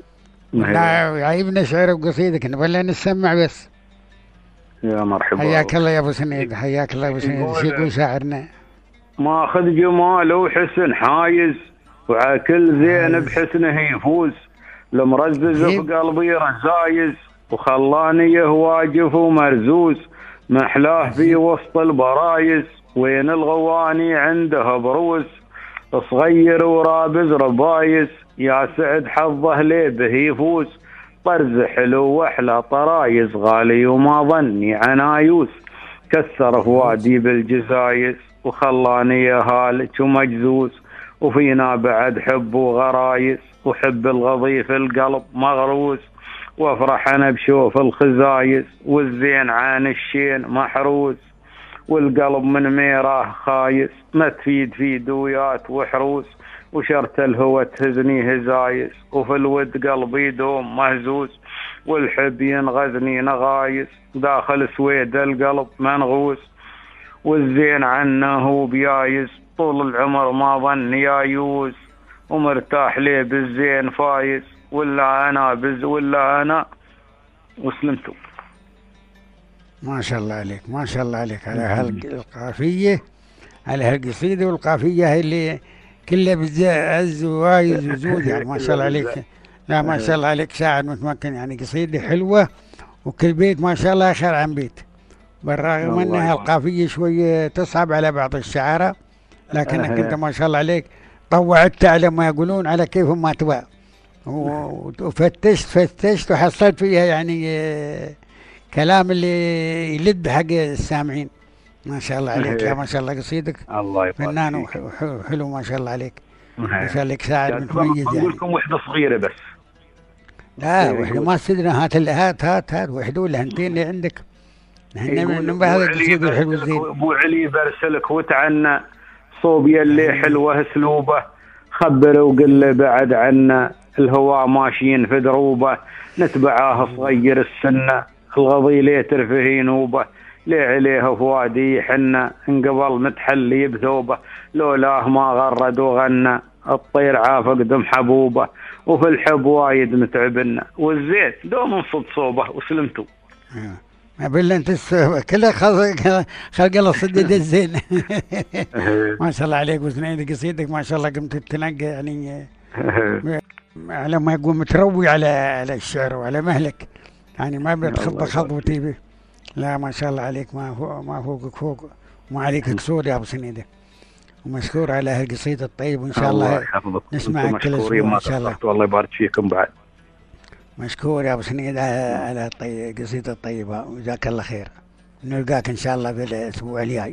لا عيبنا شعر وقصيدك نبغى نسمع بس. يا مرحبا. حياك الله يا ابو سنيد. حياك الله يا ابو سنيد. شو يقول شاعرنا؟ ماخذ جمال وحسن حايز، وعلى كل زين بحسنه يفوز، المرزز في قلبي رزايز، وخلاني واقف ومرزوز، محلاه في وسط البرايز، وين الغواني عنده بروز، صغير ورابز ربايز، يا سعد حظه ليه به يفوز، طرز حلو واحلى طرايز، غالي وما ظني عنايوس، كسر فؤادي بالجزايز، وخلاني هالك ومجزوز، وفينا بعد حب وغرايز، وحب الغضي في القلب مغروس، وافرح انا بشوف الخزايز، والزين عن الشين محروس، والقلب من ميراه خايس، ما تفيد في دويات وحروس، وشرت الهوى تهزني هزايس، وفي الود قلبي دوم مهزوز، والحب ينغزني نغايس، داخل سويد القلب منغوس، والزين عنه بيايس، طول العمر ما ظن يايوس، ومرتاح ليه بالزين فايس، ولا انا بز ولا انا وسلمتوا. ما شاء الله عليك، ما شاء الله عليك على هالقافية، على هالقصيدة والقافية اللي كلها بتعز ووايز وزود يعني. ما شاء الله عليك. لا ما شاء الله عليك شاعر متمكن يعني. قصيدة حلوة، وكل بيت ما شاء الله خير عن بيت، بالرغم انها القافية شوية تصعب على بعض الشعراء، لكنك انت ما شاء الله عليك طوعت على ما يقولون على كيفهم ما تبغى، وفتشت فتشت وحصلت فيها يعني كلام اللي يلد حق السامعين. ما شاء الله عليك. يا ما شاء الله قصيدك الله فنان وحلو ما شاء الله عليك. ما شاء الله شاعر متميز يعني. اقول لكم وحده صغيره بس. لا وحده ما استدنا. هات هات هات هات وحده ولا هنتين اللي عندك. احنا من هذا القصيد الحلو الزين. ابو علي برسلك وتعنى صوب يلي حلوه اسلوبه، خبر وقل له بعد عنا، الهواء ماشيين في دروبه، نتبعاه صغير السنه، الغضي ليه ترفهي نوبه، ليه عليه فؤادي حنه، انقبل متحلي بثوبه، لولاه ما غرد وغنى، الطير عافق دم حبوبه، وفي الحب وايد متعبنا، والزيت دوم صد صوبه وسلمتوا. ما بالله انت كله خلق الله صدد الزين. ما شاء الله عليك وسنيد قصيدك ما شاء الله قمت تتنقى يعني على ما يقول متروي على على الشعر وعلى مهلك يعني، ما بتخض خضوتي به. لا ما شاء الله عليك، ما فوق ما فوقك فوق وما عليك كسور يا ابو سنيده، ومشكور على هالقصيده الطيب، وان شاء الله, الله نسمعك كل اسبوع ان شاء الله. والله يبارك فيكم بعد. مشكور يا ابو سنيد على القصيده الطيبه، وجزاك الله خير. نلقاك ان شاء الله في الاسبوع الجاي.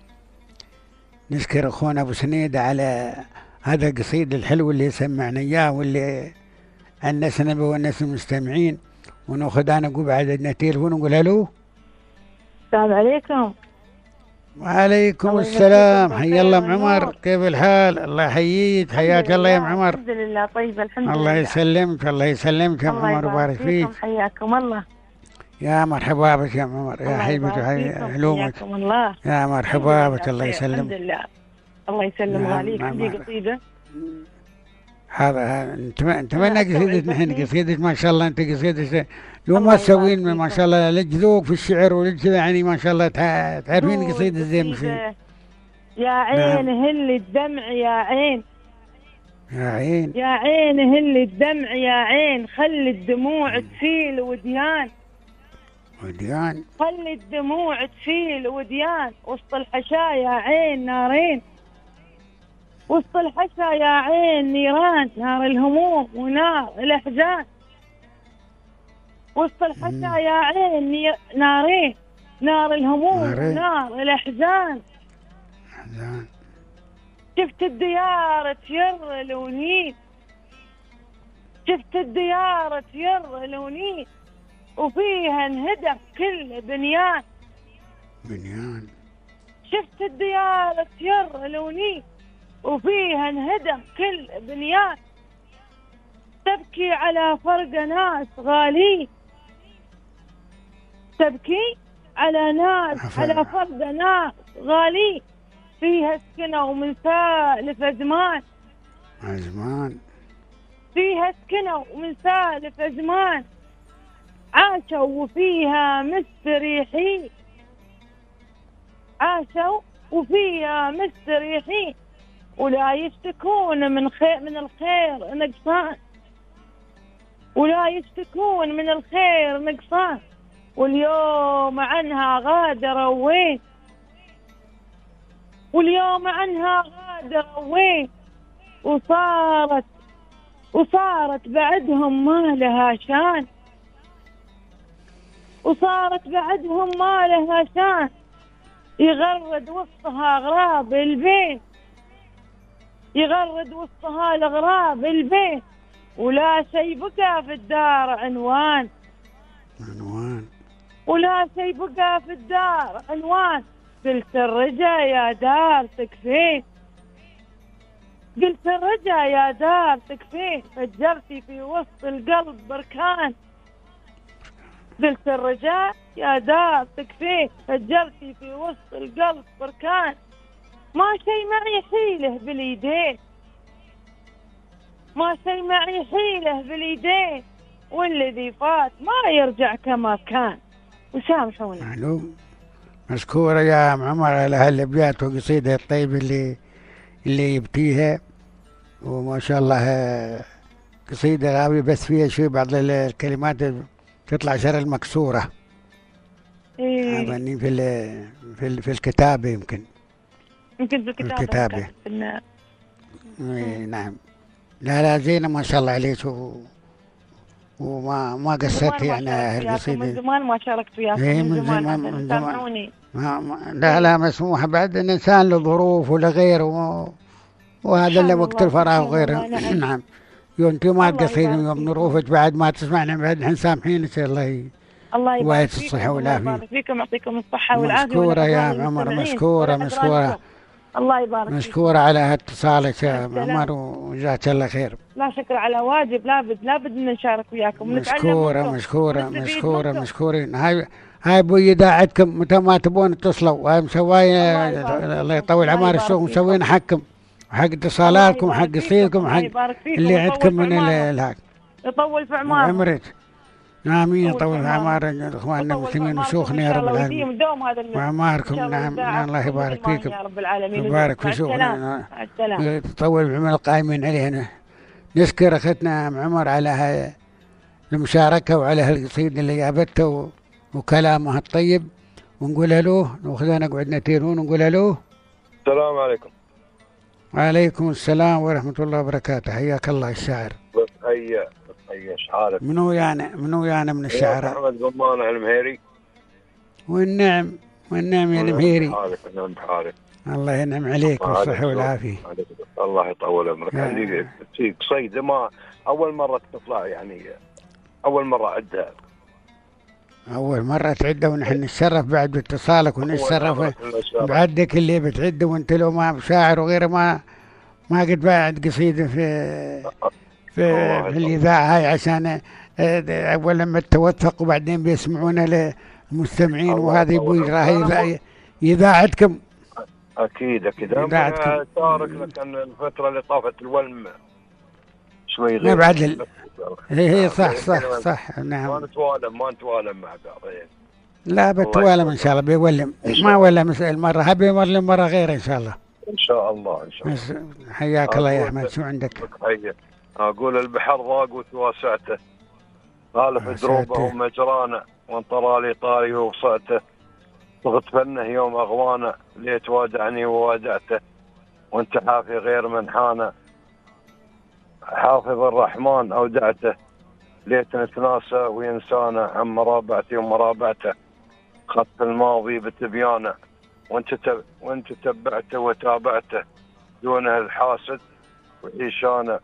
نشكر اخونا ابو سنيد على هذا القصيد الحلو اللي سمعنا اياه، واللي الناس نبي والناس المستمعين، وناخذ انا اقول بعد عندنا تليفون نقول الو. السلام عليكم. وعليكم السلام، حيا الله ام عمر، كيف الحال؟ الله يحييك، حياك الله يا ام عمر. الحمد لله طيب الحمد لله. الله يسلمك، الله يسلمك يا ام عمر ويبارك فيك. حياكم الله. يا مرحبا بك يا ام عمر، يا حبيبتي علومك. حياكم الله. يا مرحبا بك، الله يسلمك. الحمد لله. الله يسلم غاليك. عندي قصيدة. هذا نتمنى قصيدة، نحن قصيدة ما شاء الله، انت قصيدة لو ما تسوين ما شاء الله لك ذوق في الشعر ولك يعني ما شاء الله تعرفين قصيدة زي ما يا عين هل الدمع يا عين، يا عين يا عين هل الدمع يا عين، خلي الدموع تسيل وديان وديان، خلي الدموع تسيل وديان، وسط الحشا يا عين نارين، وسط الحشا يا عين نيران، نار الهموم ونار الأحزان، وسط الحشا يا عين نارين، نار الهموم ونار الأحزان. أحزان. شفت الديار تير لونين، شفت الديار تير لونين، وفيها انهدم كل بنيان، بنيان. شفت الديار تير لونين، وفيها انهدم كل بنيان، تبكي على فرق ناس غالين، تبكي على ناس أفر. على فرق ناس غالين، فيها سكنة ومن سالف أزمان، أزمان، فيها سكنة ومن سالف أزمان، عاشوا وفيها مستريحين، عاشوا وفيها مستريحين، ولا يشتكون من خير من الخير نقصان، ولا يشتكون من الخير نقصان، واليوم عنها غادروا وين، واليوم عنها غادروا وين، وصارت وصارت بعدهم ما لها شان، وصارت بعدهم ما لها شان، يغرد وسطها أغراب البين، يغرد وسطها الأغراب البين، ولا شي بقى في الدار عنوان، عنوان، ولا شي بقى في الدار عنوان، قلت الرجا يا دار تكفين، قلت الرجا يا دار تكفين، فجرتي في وسط القلب بركان، قلت الرجاء يا دار تكفين، فجرتي في وسط القلب بركان، ما شي معي حيله باليدين، ما شي معي حيله باليدين، والذي فات ما يرجع كما كان، وسامحونا. معلوم. مشكورة يا ام عمر على هالابيات وقصيدة الطيب اللي اللي يبكيها، وما شاء الله قصيدة غاوية بس فيها شوي بعض الكلمات تطلع شر المكسورة. إيه. أظني في ال في ال في الكتابة يمكن. يمكن في الكتابة. الكتابة. في إيه نعم. لا لا زينة ما شاء الله عليك، و وما ما قصرت يعني هالقصيدة. من زمان ما شاركت وياكم. إيه من زمان من زمان. ما ما لا لا مسموح بعد الإنسان له ظروف ولا غيره، و... وهذا اللي وقت الفراغ وغيره. نعم. يوم انت ما تقصرين يوم ظروفك بعد ما تسمعنا بعد نحن سامحينك. الله ي... الله يبارك فيكم، الله يبارك فيكم، يعطيكم الصحة والعافية. مشكورة يا عمر، مشكورة مشكورة. الله يبارك مشكورة على اتصالك يا عمر، وجزاك الله خير. لا شكر على واجب، لابد لابد ان نشارك وياكم. مشكورة مشكورة مشكورة مشكورين. هاي هاي ابو اذاعتكم متى ما تبون اتصلوا، هاي مسواين الله يطول عمر الشوق، مسوين حقكم حق اتصالاتكم حق صيلكم حق اللي عندكم من الهاك. يطول في عمارك. عمرك. آمين. يطول في أعمار إخواننا المسلمين وشيوخنا يا رب العالمين وأعماركم. نعم الله يبارك فيكم يا رب العالمين، يبارك في شيوخنا، يطول بعمر القائمين علينا. نشكر أختنا أم عمر على هاي المشاركة وعلى هالقصيدة اللي جابتها وكلامها الطيب، ونقول له وخذنا نقعد نتيرون ونقول له السلام عليكم. وعليكم السلام ورحمة الله وبركاته. حياك الله الشاعر. هيا هيا شعارك. منو يانا منو يانا من الشعراء؟ محمد قمان المهيري. والنعم والنعم يا المهيري. حالك ونعم بحالك. الله ينعم عليك والصحة والعافية. الله يطول عمرك. عندي قصيدة ما اول مره تطلع يعني اول مره عدها. أول مرة تعده ونحن نتشرف بعد باتصالك ونتشرف بعدك اللي بتعده، وأنت لو ما شاعر وغيره ما ما قد بعد قصيدة في في, في الإذاعة هاي، عشان أول لما توثق وبعدين بيسمعونا للمستمعين، وهذه بيجرى إذاعتكم. أكيد أكيد. أنا شارك لكن الفترة اللي طافت الولم شوي غير. ما بعد ال... هي هي صح صح صح نعم. ما نتوالم ما نتوالم مع بعض. لا بتوالم إن شاء الله، بيولم ما ولا المرة هبي مرة مرة غير إن شاء الله. إن شاء الله إن شاء الله. حياك الله يا أحمد، شو عندك؟ حياك. أقول البحر ضاق وتواسعته، خالف دروبه ومجرانا، وانطرالي طاري ووصعته، ضغط فنه يوم أغوانا، ليت وادعني ووادعته، وانت حافي غير من حانا، حافظ الرحمن أودعته، ليت نتناسى وينسانا عن مرابعتي ومرابعته، خط الماضي بتبيانه، وانت تب... وانت تبعته وتابعته، دونه الحاسد وعيشانه،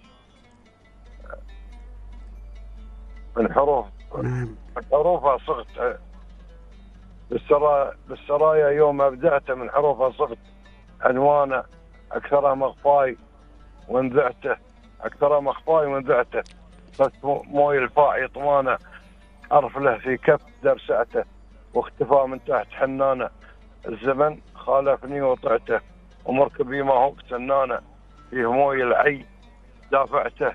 من حروف من حروفها صغت بالسرايا بالسرايا يوم ابدعته، من حروفها صغت عنوانه، اكثرها مخفاي وانذعته، اكثرها مخفاي وانذعته، بس موي الفاع يطمانه، ارفله في كف درسعته، واختفى من تحت حنانه، الزمن خالفني وطعته، ومركبي ما هو بسنانه، في موي العي دافعته،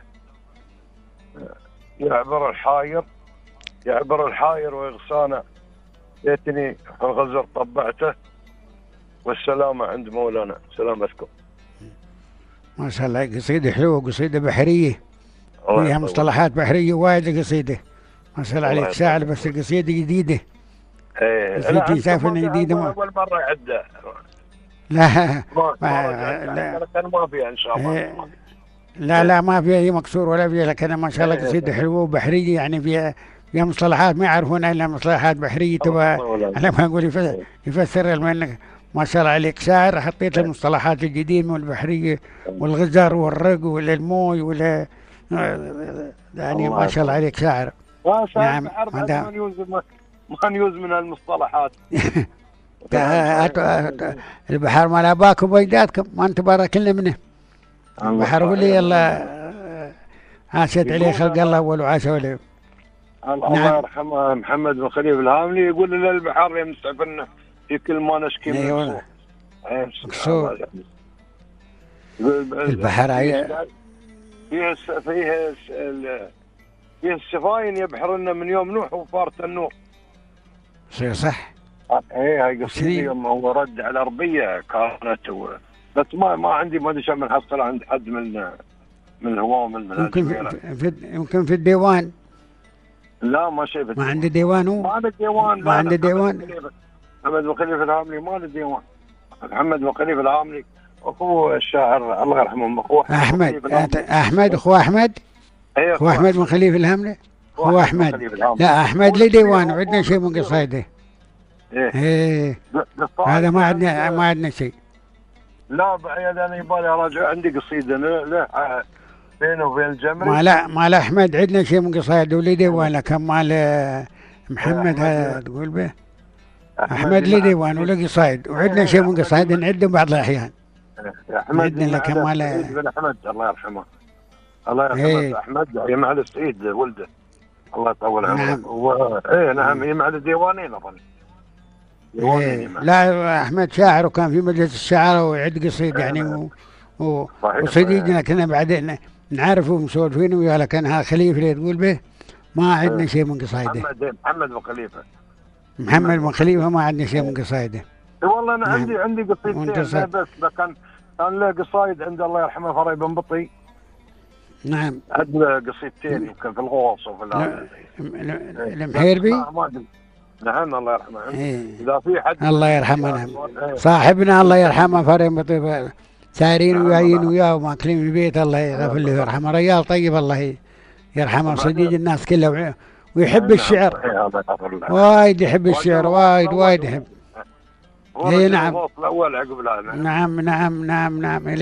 يعبر الحاير يعبر الحاير ويغصانه، ليتني في الغزر طبعته، والسلامة عند مولانا. سلامتكم. ما شاء الله قصيدة حلوة، قصيدة بحرية فيها مصطلحات بحرية وايد قصيدة، ما شاء الله عليك شاعر، بس القصيدة جديدة. ايه قصيدة شايفة جديدة. ما أول مرة عدة. لا ما لا كان ما فيها إن شاء الله. لا لا ما فيها هي مكسور ولا فيها، لكن ما شاء الله قصيدة حلوة وبحرية، يعني فيها فيها مصطلحات ما يعرفون الا مصطلحات بحرية، تبغى على ما اقول يفسر, يفسر لما ما شاء الله عليك شاعر، حطيت المصطلحات الجديدة والبحرية والغزر والرق والموي ولا يعني ما شاء الله عليك شاعر. نعم ما نيوز ما نيوز من المصطلحات. البحر مال اباكم واجدادكم ما انتم باركلنا منه. البحر هو اللي يلا عاشت عليه خلق الله اول وعاشه ولا. الله يرحمه محمد بن خليفه الهاملي يقول لنا البحر يمسعفنا في كل ما نشكي منه. مكسور. البحر فيه فيه فيه السفاين يبحرنا من يوم نوح وفارت النور. شيء صح. ايه هاي قصيدة يوم هو رد على ربية كانت و... بس ما ما عندي ما ادري من حصل عند حد من من الهواة من يمكن في, في يمكن في الديوان. لا ما شفت. ما عنده ديوان هو؟ ما عنده ديوان. ما عنده ديوان. محمد بن خليفه الهاملي ما عنده ديوان. محمد بن خليفه الهاملي اخوه الشاعر الله يرحمه اخوه احمد احمد اخوه احمد. ايه اخوه احمد بن خليفه الهاملي. اخوه احمد. لا احمد له ديوان وعندنا شيء من قصايده. ايه ايه هذا ما عندنا ما عندنا شيء. لا بعيد انا يبالي اراجع عندي قصيده له بينه وبين الجمري. ما لا ما لا احمد عندنا شيء من قصايده ولي ديوان، لكن مال محمد هذا تقول به احمد لي ديوان ولا قصايد، وعندنا شيء من قصايد نعدهم بعض الاحيان. احمد لكن مال بن احمد الله يرحمه. الله يرحمه ايه. احمد يمع السعيد ولده الله يطول عمره. نعم. و... ايه نعم يمع الديوانين اظن. إيه. لا احمد شاعر وكان في مجلس الشعراء ويعد قصيد يعني و... و... وصديقنا كنا بعدين نعرفه ومسولفين وياه، لكن ها خليفه اللي تقول به ما عندنا شيء من قصايده. محمد محمد بن خليفه محمد بن خليفه ما عندنا شيء من قصايده. والله انا عندي عندي قصيدتين بس، كان كان له قصايد عند الله يرحمه فري بن بطي. نعم عندنا قصيدتين يمكن في الغوص وفي الهذا المحيربي. نعم الله يرحمه. إيه. اذا في حد الله يرحمه نعم. صاحبنا الله يرحمه فري بن بطي سارين وياين وياه وماكلين في البيت الله يغفر له ويرحمه، رجال طيب الله يرحمه صديق الناس كلها ويحب الشعر وايد، يحب الشعر وايد وايد يحب. اي نعم. الاول عقب نعم نعم نعم نعم الين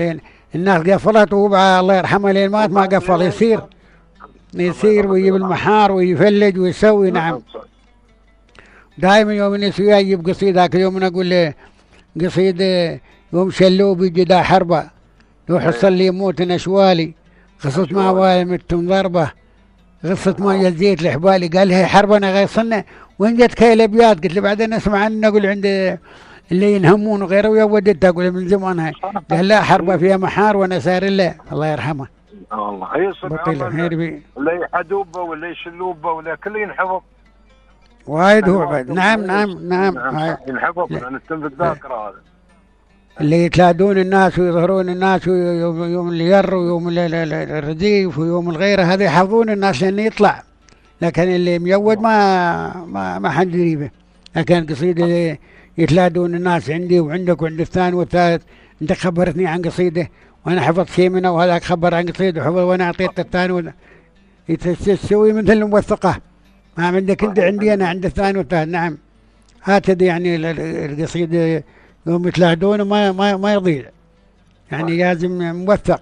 الناس قفلت وهو الله يرحمه لين مات ما قفل، يصير يصير ويجيب المحار ويفلج ويسوي. نعم دائما يوم الناس يجيب قصيد. ذاك اليوم انا اقول له قصيد يوم شلوه بجدا حربه لو حصل لي موت نشوالي، قصة ما والمتم ضربه، قصة ما يزيت لحبالي. قال هي حرب انا غيصنا وين جت هاي الابيات؟ قلت له بعدين اسمع عنه اقول عند اللي ينهمون وغيره ويودت اقول من زمان هاي. قال لا حربه فيها محار وانا سار له الله يرحمه. والله هي بطيله اللي يحدوبه ولا يشلوبه ولا كل ينحفظ وايد هو بعد. نعم نعم نعم, نعم. ينحفظ لان التم بالذاكره هذا اللي يتلادون الناس ويظهرون الناس يوم يوم الير ويوم الرديف ويوم الغيره هذا يحفظون الناس لانه يطلع، لكن اللي ميود ما ما ما حد يريبه. لكن قصيده يتلادون الناس عندي وعندك وعند الثاني والثالث، انت خبرتني عن قصيده وانا حفظت شيء منه وهذاك خبر عن قصيده وحفظ وانا اعطيت الثاني، تسوي مثل الموثقه ما عندك انت عندي انا عند الثاني والثالث. نعم هكذا يعني القصيده يوم يتلاعدون ما ما ما يضيع، يعني لازم موثق.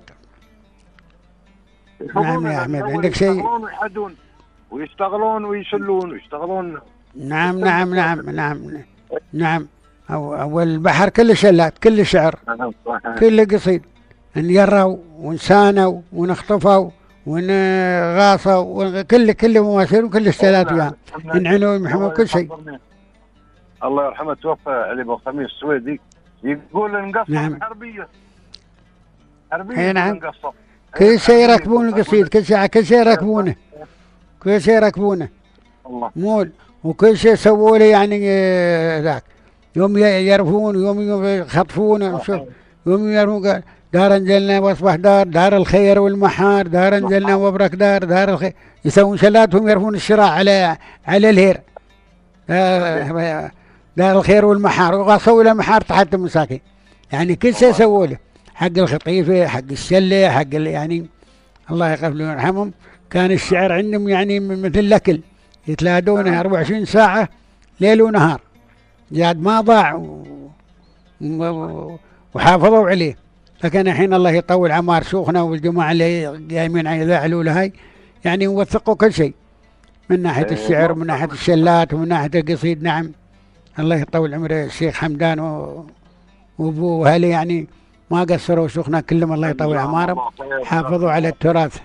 نعم يا احمد عندك شيء؟ يشتغلون ويحدون ويشتغلون ويشلون ويشتغلون. نعم نعم نعم نعم نعم. أو أول البحر كله شلات، كله شعر، كله قصيد، نيروا ونسانوا ونخطفوا ونغاصوا كله كله مواسير وكل الشلات وياه ينعنوا ويمحموا كل شيء. الله يرحمه توفى علي بن خميس السويدي يقول نقصر. نعم. حربيه حربيه. نعم نقصر كل شيء يركبون القصيد، كل شيء كل شيء يركبونه، كل شيء يركبونه الله مول، وكل شيء سووا له يعني ذاك يوم يرفون يوم يخطفون يوم يرفون. دار انزلنا واصبح دار، دار الخير والمحار، دار انزلنا وبرك دار، دار الخير يسوون شلاتهم يرفون الشراع على على الهير، دار الخير والمحار، وغصوا له محار تحت المساكين. يعني كل شيء سووا له، حق الخطيفه حق الشله حق يعني الله يغفر لهم ويرحمهم. كان الشعر عندهم يعني مثل الاكل، يتلادونه أربعة وعشرين ساعه ليل ونهار، زاد ما ضاع و... و... وحافظوا عليه. لكن الحين الله يطول عمار شيوخنا والجماعه اللي قايمين على الاذاعه الاولى هاي يعني وثقوا كل شيء من ناحيه الشعر ومن ناحيه الشلات ومن ناحيه القصيد. نعم الله يطول عمره الشيخ حمدان و... وابوه وهالي يعني ما قصروا شيوخنا كلهم الله يطول عمارهم، حافظوا على التراث،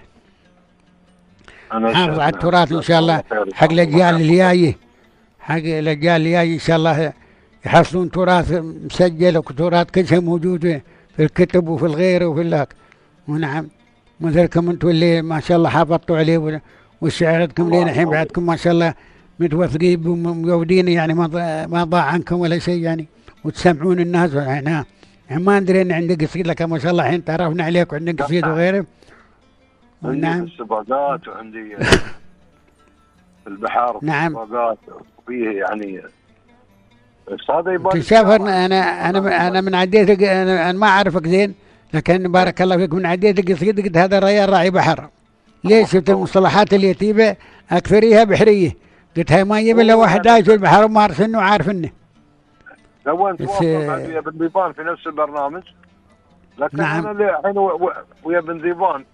حافظوا على التراث ان شاء الله حق الاجيال اللي جايه، حق الاجيال اللي جايه ان شاء الله يحصلون تراث مسجل وتراث كل شيء موجود في الكتب وفي الغير وفي اللاك. ونعم مثلكم انتم اللي ما شاء الله حافظتوا عليه وشعرتكم لين الحين بعدكم ما شاء الله متوثقين ومجودين، يعني ما ما ضاع عنكم ولا شيء يعني، وتسمعون الناس. احنا ما ندري ان عندك قصيد، لك ما شاء الله الحين تعرفنا عليك وعندك قصيد وغيره. نعم السباقات وعندي البحار نعم السباقات وفيه يعني هذا يبان. تشافر انا انا انا من عديت انا, أنا ما اعرفك زين، لكن بارك الله فيك من عديت قصيد قلت هذا ريال راعي بحر. ليش؟ شفت المصطلحات اللي تجيبها اكثريها بحريه، قلت هاي ما يجيب الا واحد عايش في البحر ومارس انه وعارف انه. لو انت واصل ويا بن ذيبان في نفس البرنامج، لكن نعم. انا الحين ويا بن ذيبان.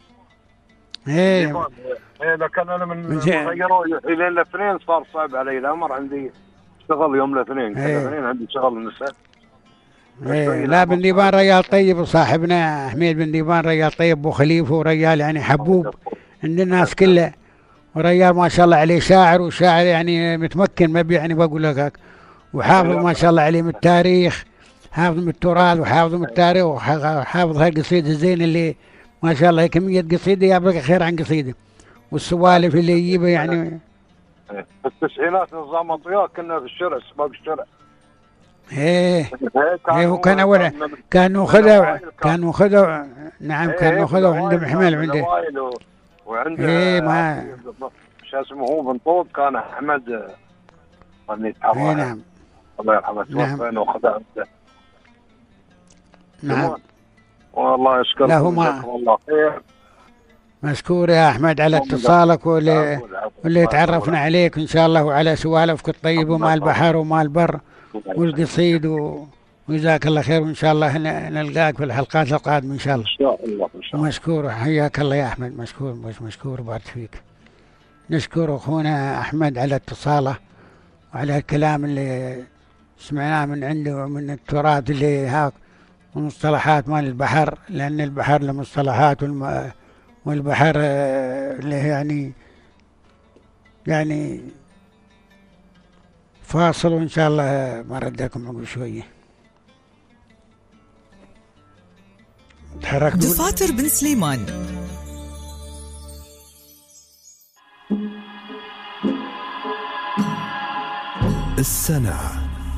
ايه ايه لكن انا من غيروا الى الاثنين صار صعب علي الامر، عندي اشتغل يوم الاثنين، الاثنين عندي شغل النساء. ايه لا بن ذيبان رجال طيب، وصاحبنا حميد بن ذيبان رجال طيب، ابو خليفه ورجال يعني حبوب عند الناس كلها، ورجال ما شاء الله عليه شاعر، وشاعر يعني متمكن ما يعني بقول لك، وحافظ ما شاء الله عليه من التاريخ، حافظ من التراث وحافظ من التاريخ وحافظ هالقصيدة الزين اللي ما شاء الله كمية قصيدة يبقى خير عن قصيدة، والسوالف اللي يجيبها يعني. في التسعينات نظام اطياء كنا في الشرع، سباق الشرع. ايه ايه وكان اول كان ناخذه كان ناخذه نعم كان ناخذه عند محمل وعنده وعنده ايه ما شو اسمه هو بن طوب كان احمد غني يتحرك. ايه نعم الله يرحمه توفى واخذه عنده. نعم والله يشكركم جزاكم الله خير. مشكور يا احمد على اتصالك واللي واللي تعرفنا عليك ان شاء الله وعلى سوالفك الطيبه مع البحر ومع البر والقصيد و... وجزاك الله خير، وإن شاء الله نلقاك في الحلقات القادمة إن شاء الله. إن شاء الله إن شاء الله. مشكور، حياك الله يا أحمد، مشكور مش مشكور، بارك فيك. نشكر أخونا أحمد على اتصاله وعلى الكلام اللي سمعناه من عنده ومن التراث اللي هاك ومصطلحات مال البحر، لأن البحر له مصطلحات والم... والبحر اللي يعني يعني فاصل، وإن شاء الله ما ردكم عقب شوية. دفاتر بن سليمان. السنة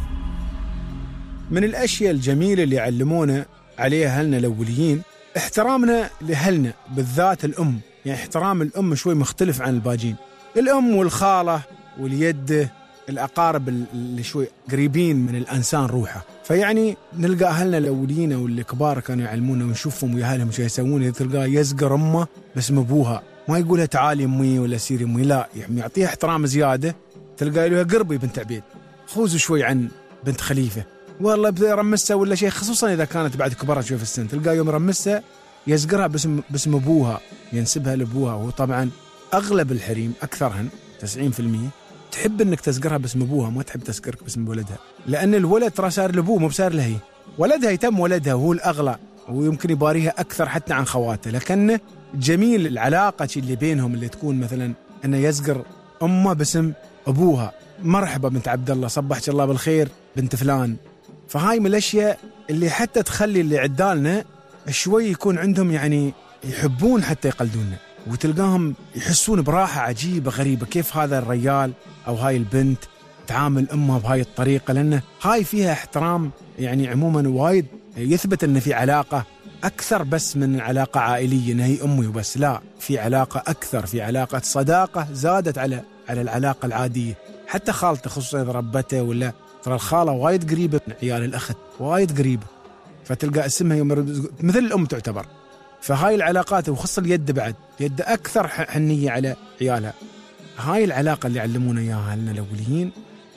من الأشياء الجميلة اللي علمونا عليها أهلنا الأوليين احترامنا لأهلنا، بالذات الأم. يعني احترام الأم شوي مختلف عن الباجين. الأم والخالة واليد، الأقارب اللي شوي قريبين من الإنسان روحه. فيعني نلقى أهلنا الأوليين أو الكبار كانوا يعلمونا ونشوفهم ويا أهلهم شو يسوون. تلقاه يزقر أمه باسم أبوها، ما يقولها تعالي أمي ولا سيري أمي، لا يعني يعطيها احترام زيادة. تلقى له قربي بنت عبيد، خوزوا شوي عن بنت خليفة، والله بدي رمسها ولا شيء، خصوصا إذا كانت بعد كبرها شوي في السن. تلقى يوم رمسها يزقرها باسم باسم أبوها، ينسبها لأبوها. وهو طبعا أغلب الحريم أكثرهن تسعين بالمئة تحب إنك تزقرها باسم أبوها، ما تحب تزقرك باسم ولدها، لأن الولد ترى صار لأبوه مو بصار لهي. ولدها يتم ولدها وهو الأغلى، ويمكن يباريها أكثر حتى عن خواته. لكن جميل العلاقة اللي بينهم اللي تكون مثلا إنه يزقر أمه باسم أبوها، مرحبا بنت عبد الله، صبحك الله بالخير بنت فلان. فهاي من الأشياء اللي حتى تخلي اللي عدالنا شوي يكون عندهم يعني يحبون حتى يقلدوننا، وتلقاهم يحسون براحة عجيبة غريبة. كيف هذا الرجال أو هاي البنت تعامل أمها بهاي الطريقة، لأنه هاي فيها احترام يعني عموما وايد يثبت أن في علاقة أكثر بس من علاقة عائلية، أن هي أمي وبس، لا، في علاقة أكثر، في علاقة صداقة زادت على على العلاقة العادية. حتى خالته خصوصا إذا ربته، ولا ترى الخالة وايد قريبة من عيال الأخت، وايد قريبة، فتلقى اسمها يوم مثل الأم تعتبر. فهاي العلاقات، وخص اليد بعد، يد أكثر حنية على عيالها. هاي العلاقة اللي علمونا إياها لنا الأوليين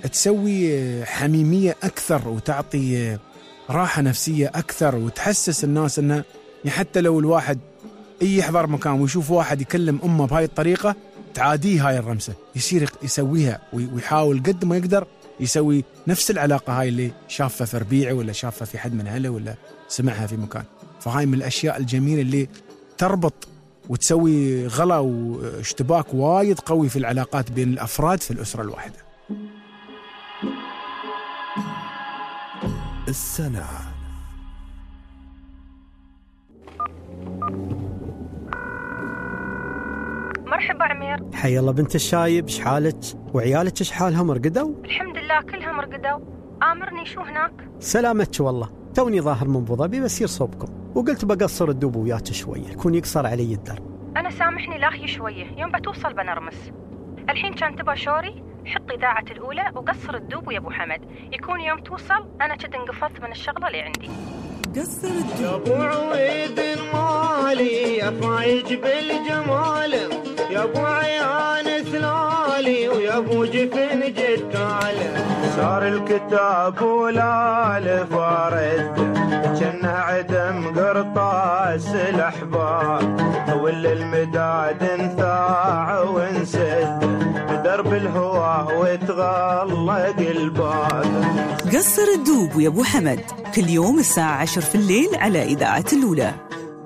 تسوي حميمية أكثر، وتعطي راحة نفسية أكثر، وتحسس الناس أنه حتى لو الواحد يحضر مكان ويشوف واحد يكلم أمه بهاي الطريقة تعاديه هاي الرمسة، يصير يسويها ويحاول قد ما يقدر يسوي نفس العلاقة هاي اللي شافها في ربيعه ولا شافها في حد من أهله ولا سمعها في مكان. فهاي من الأشياء الجميلة اللي تربط وتسوي غلا واشتباك وايد قوي في العلاقات بين الأفراد في الأسرة الواحدة. السنة. مرحبا عمير. حيا الله بنت الشايب، شحالك وعيالك شحالهم رقدوا؟ الحمد لله كلهم رقدوا. آمرني شو هناك؟ سلامتك والله، توني ظاهر من ابو ظبي بسير صوبكم، وقلت بقصر الدوب وياك شويه، يكون يقصر علي الدرب. انا سامحني لاهي شويه، يوم بتوصل بنرمس. الحين كان تبى شوري، حط اذاعه الاولى وقصر الدوب ويا ابو حمد، يكون يوم توصل انا كنت انقفلت من الشغله اللي عندي. قصر الدوب يا ابو عويد المالي يا فايج بالجمال، يا ابو عيان ثلالي ويا ابو جفن جتال. صار الكتاب ولا فارد جنه عدم قرطاس الاحباب، ولا المداد انثاع وانسد بدرب الهواه وتغلق الباب. قصر الدوب ويا ابو حمد كل يوم الساعة عشر في الليل على إذاعة الأولى.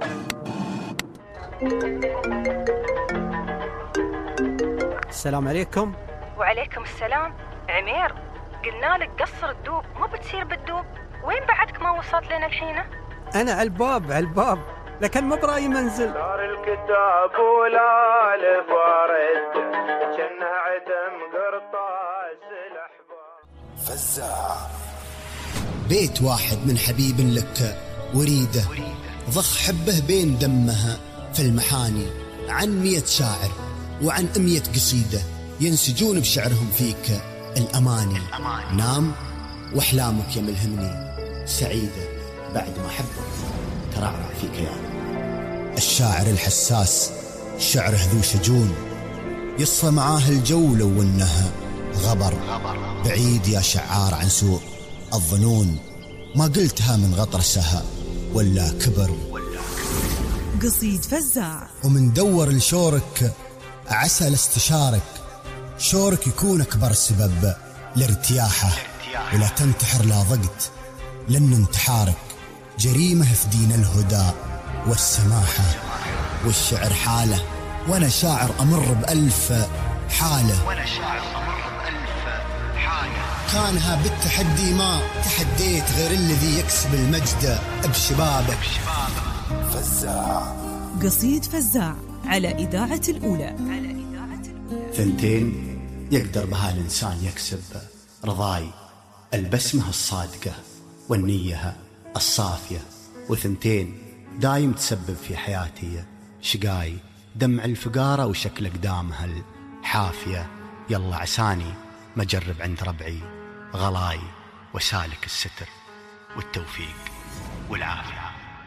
السلام عليكم. وعليكم السلام. عمير، قلنا لك قصر الدوب، مو بتصير بالدوب، وين بعدك ما وصلت لنا الحين؟ أنا على الباب على الباب، لكن ما براي منزل. صار الكتاب ولا لفارد جنه عدم قرطاس الأحباب. فزاع. بيت واحد من حبيب لك وريده، ضخ حبه بين دمها في المحاني، عن مية شاعر وعن مية قصيدة ينسجون بشعرهم فيك الأماني. نام وأحلامك يا ملهمني سعيدة بعد ما حبك ترعرع في كياني. الشاعر الحساس شعره ذو شجون، يصفى معاه الجو لو انها غبر. بعيد يا شعار عن سوء الظنون، ما قلتها من غطرسها ولا كبر. قصيد فزاع. ومن دور لشورك عسى لاستشارك، شورك يكون أكبر سبب لارتياحه، ولا تنتحر لا ضقت لأن انتحارك جريمة في دين الهدى والسماحة. والشعر حالة وأنا شاعر أمر بألف حالة، وأنا شاعر أمر بألف حالة. كانها بالتحدي ما تحديت غير الذي يكسب المجد بشبابه. فزاع. قصيد فزاع على إذاعة الأولى. ثنتين يقدر بها الإنسان يكسب رضاي، البسمة الصادقة والنية الصافية. وثنتين دايم تسبب في حياتي شقاي، دمع الفقارة وشكل أقدامها الحافية. يلا عساني ما جرب عند ربعي غلاي، وسالك الستر والتوفيق والعافية.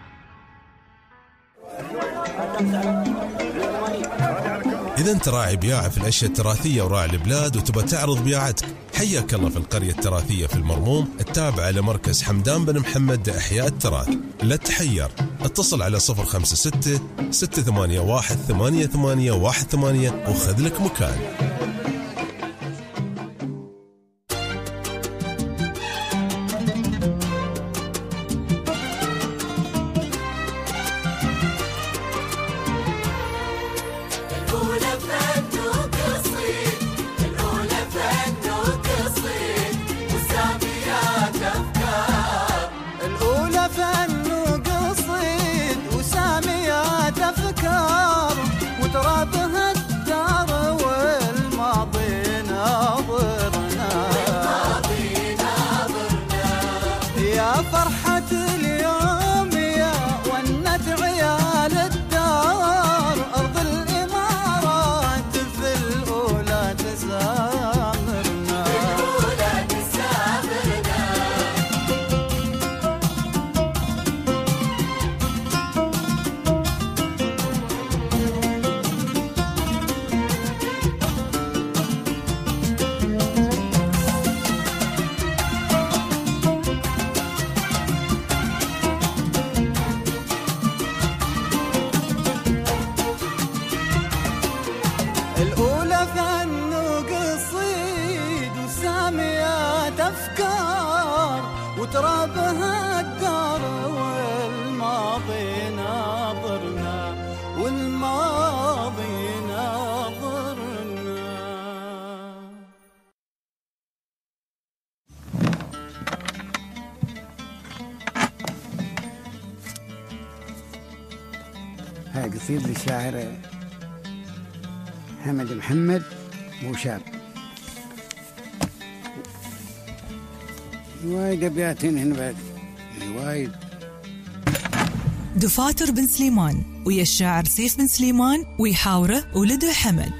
إذا أنت راعي بياعة في الأشياء التراثية وراعي البلاد وتبى تعرض بياعتك، حياك الله في القرية التراثية في المرموم التابعة لمركز حمدان بن محمد لإحياء التراث. لا تحير، اتصل على صفر خمسة ستة ستة ثمانية واحد ثمانية ثمانية واحد ثمانية وخذ لك مكان. هاي قصيد للشاعر حمد محمد موشاب. وايد أبياتين هنا بعد، وايد. دفاتر بن سليمان ويا الشاعر سيف بن سليمان ويحاوره ولده حمد.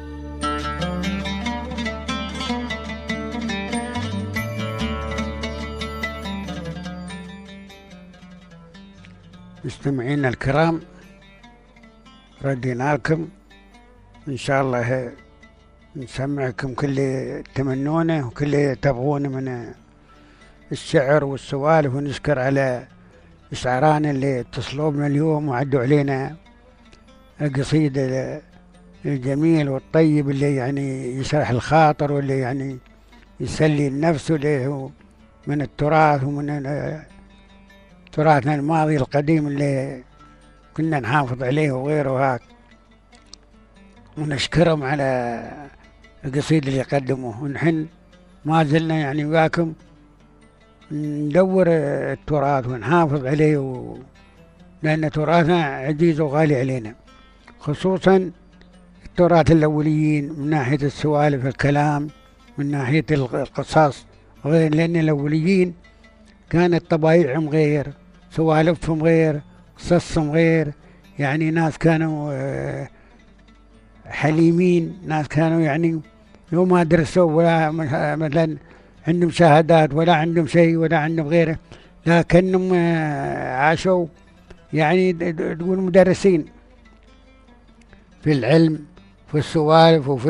مستمعينا الكرام، ردينا لكم إن شاء الله نسمعكم كل تمنونه وكل تبغونه من الشعر والسوالف، ونشكر على إشعارنا اللي اتصلوا بنا اليوم وعدوا علينا القصيد الجميل والطيب اللي يعني يشرح الخاطر واللي يعني يسلي النفس، واللي هو من التراث ومن تراثنا الماضي القديم اللي كنا نحافظ عليه وغيره هاك. ونشكرهم على القصيد اللي قدموه، ونحن ما زلنا يعني وياكم ندور التراث ونحافظ عليه و... لأن تراثنا عزيز وغالي علينا، خصوصا التراث الأوليين من ناحية السوالف الكلام، من ناحية القصص غير، لأن الأوليين كانت طبايعهم غير، سوالفهم غير، قصصهم غير. يعني ناس كانوا حليمين، ناس كانوا يعني لو ما درسوا ولا مثلا عندهم شهادات ولا عندهم شيء ولا عندهم غيره، لكنهم عاشوا يعني تقول مدرسين في العلم، في السوالف، وفي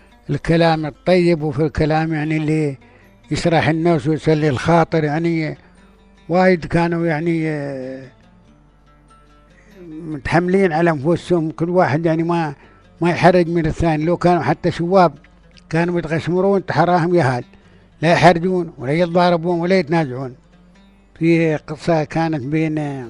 الكلام الطيب، وفي الكلام يعني اللي يشرح الناس ويسلي الخاطر. يعني وايد كانوا يعني آه، متحملين على انفسهم، كل واحد يعني ما ما يحرج من الثاني. لو كانوا حتى شباب كانوا يتغشمرون تحراهم يهال، لا يحرجون ولا يتضاربون ولا يتنازعون. في قصة كانت بين آه،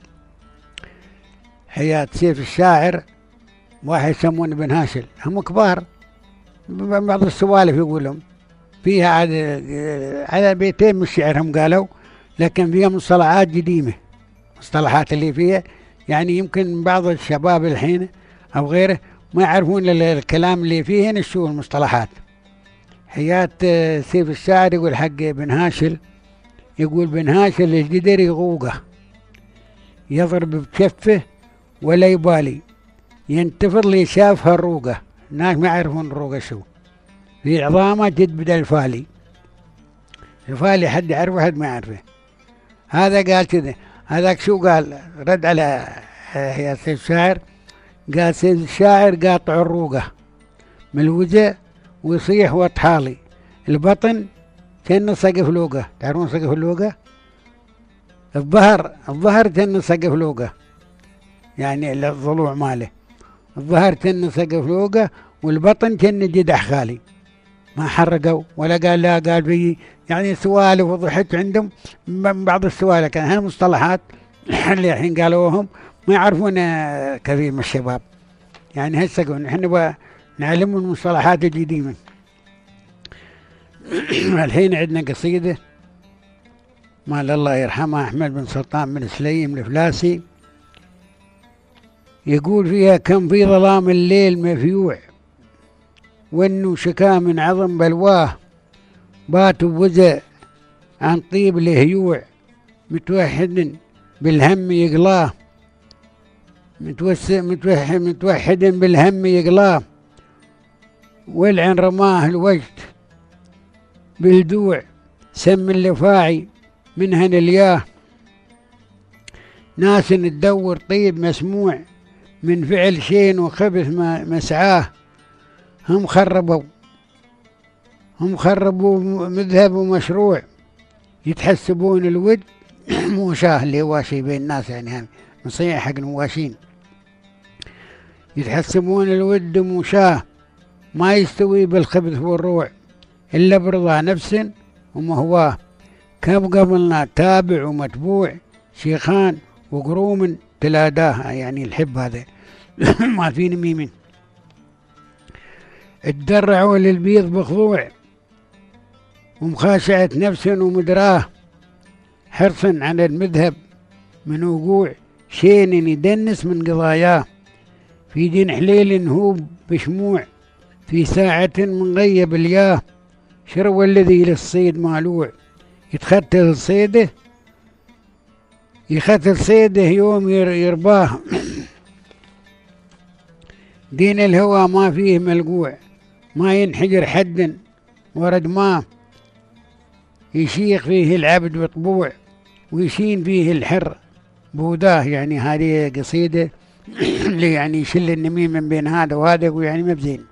حياة سيف الشاعر واحد يسمونه بن هاشل، هم كبار، بعض السوالف يقولهم فيها على بيتين من الشعر هم قالوا، لكن فيها مصطلحات قديمة، مصطلحات اللي فيها يعني يمكن بعض الشباب الحين أو غيره ما يعرفون الكلام اللي فيه شو المصطلحات. حياة سيف الشاعر يقول حق بن هاشل، يقول بن هاشل الجدر يغوقه يضرب بكفه ولا يبالي، ينتفض لي شاف هالروقة، الناس ما يعرفون الروقة شو، في عظامه جد بدل الفالي، الفالي حد يعرفه حد ما يعرفه. هذا قال كذا، هذاك شو قال رد على يا سيف الشاعر، قال سيف الشاعر قاطع الروقة من الوجه ويصيح وطحالي، البطن كأنه سقف لوقة، تعرفون سقف اللوقة؟ الظهر الظهر كأنه سقف لوقة، يعني الضلوع ماله، الظهر كأنه سقف لوقة والبطن كأنه جدح خالي. ما حرقوا ولا قال لا، قال بي يعني سوالف وضحك عندهم من بعض السوالف، كان هالمصطلحات اللي الحين قالوهم ما يعرفون كثير من الشباب. يعني هسه قلنا احنا نعلم المصطلحات القديمة. الحين عندنا قصيدة مال الله يرحمه أحمد بن سلطان بن سليم الفلاسي، يقول فيها كم في ظلام الليل مفيوع، وانه شكا من عظم بلواه، باتوا بوزع عن طيب الهيوع، متوحد بالهم يقلاه، متوسع متوحد متوحد بالهم يقلاه، والعن رماه الوجد بالدوع، سم اللفاعي منهن الياه، ناس تدور طيب مسموع، من فعل شين وخبث مسعاه، هم خربوا هم خربوا مذهب ومشروع، يتحسبون الود موشاه اللي واشي بين الناس، يعني هم نصيحة حق نواشين، يتحسبون الود موشاه، ما يستوي بالخبث والروع، إلا برضا نفس ومهواه، كم قبلنا تابع ومتبوع، شيخان وقروم تلاداه، يعني الحب هذا ما في نميمين، اتدرعوا للبيض بخضوع، ومخاشعة نفس ومدراه، حرصا على المذهب من وقوع، شين يدنس من قضاياه، في دين حليل هوب بشموع، في ساعة من غيب الياه، شرو الذي للصيد مالوع، يتختل صيده يختل صيده يوم يرباه، دين الهوى ما فيه ملقوع، ما ينحجر حدا ورد ما يشيخ فيه العبد بطبوع، ويشين فيه الحر بوداه. يعني هذه قصيدة اللي يعني يشل النميم من بين هذا وهذا، ويعني مبزين.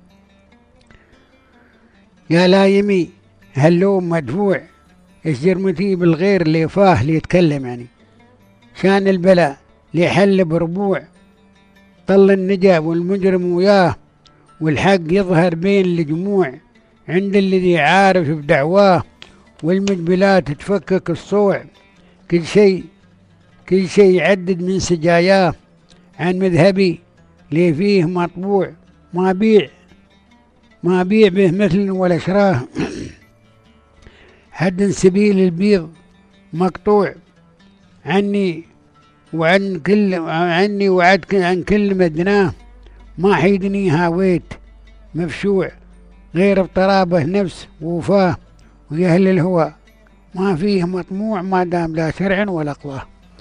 يا لايمي هاللوم مدفوع، ايش جرمتي بالغير اللي فاه اللي يتكلم، يعني شان البلاء اللي حل بربوع، طل النجا والمجرم وياه، والحق يظهر بين الجموع، عند الذي عارف بدعواه، والمجبلات تفكك الصوع، كل شيء كل شيء يعدد من سجاياه، عن مذهبي لي فيه مطبوع، ما بيع ما بيع به مثل ولا شراه، حد سبيل البيض مقطوع، عني وعن كل عني وعد عن كل مدناه، ما حيدني هاويت مفشوع، غير بطرابه نفس ووفاه، ويهل الهوى ما فيه مطموع، ما دام لا شرع ولا قضاه.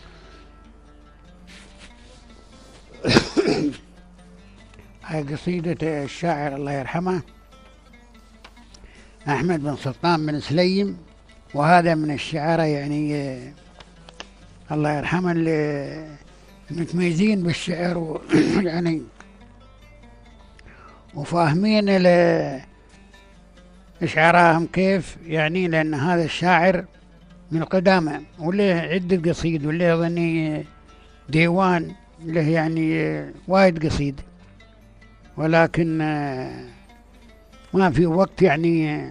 هاي قصيدة الشاعر الله يرحمه أحمد بن سلطان بن سليم، وهذا من الشعراء يعني الله يرحمه اللي متميزين بالشعر يعني وفاهمين إشعارهم كيف، يعني لأن هذا الشاعر من القدامى، وله عدة قصيد، وله أظني ديوان له يعني وايد قصيد، ولكن ما في وقت يعني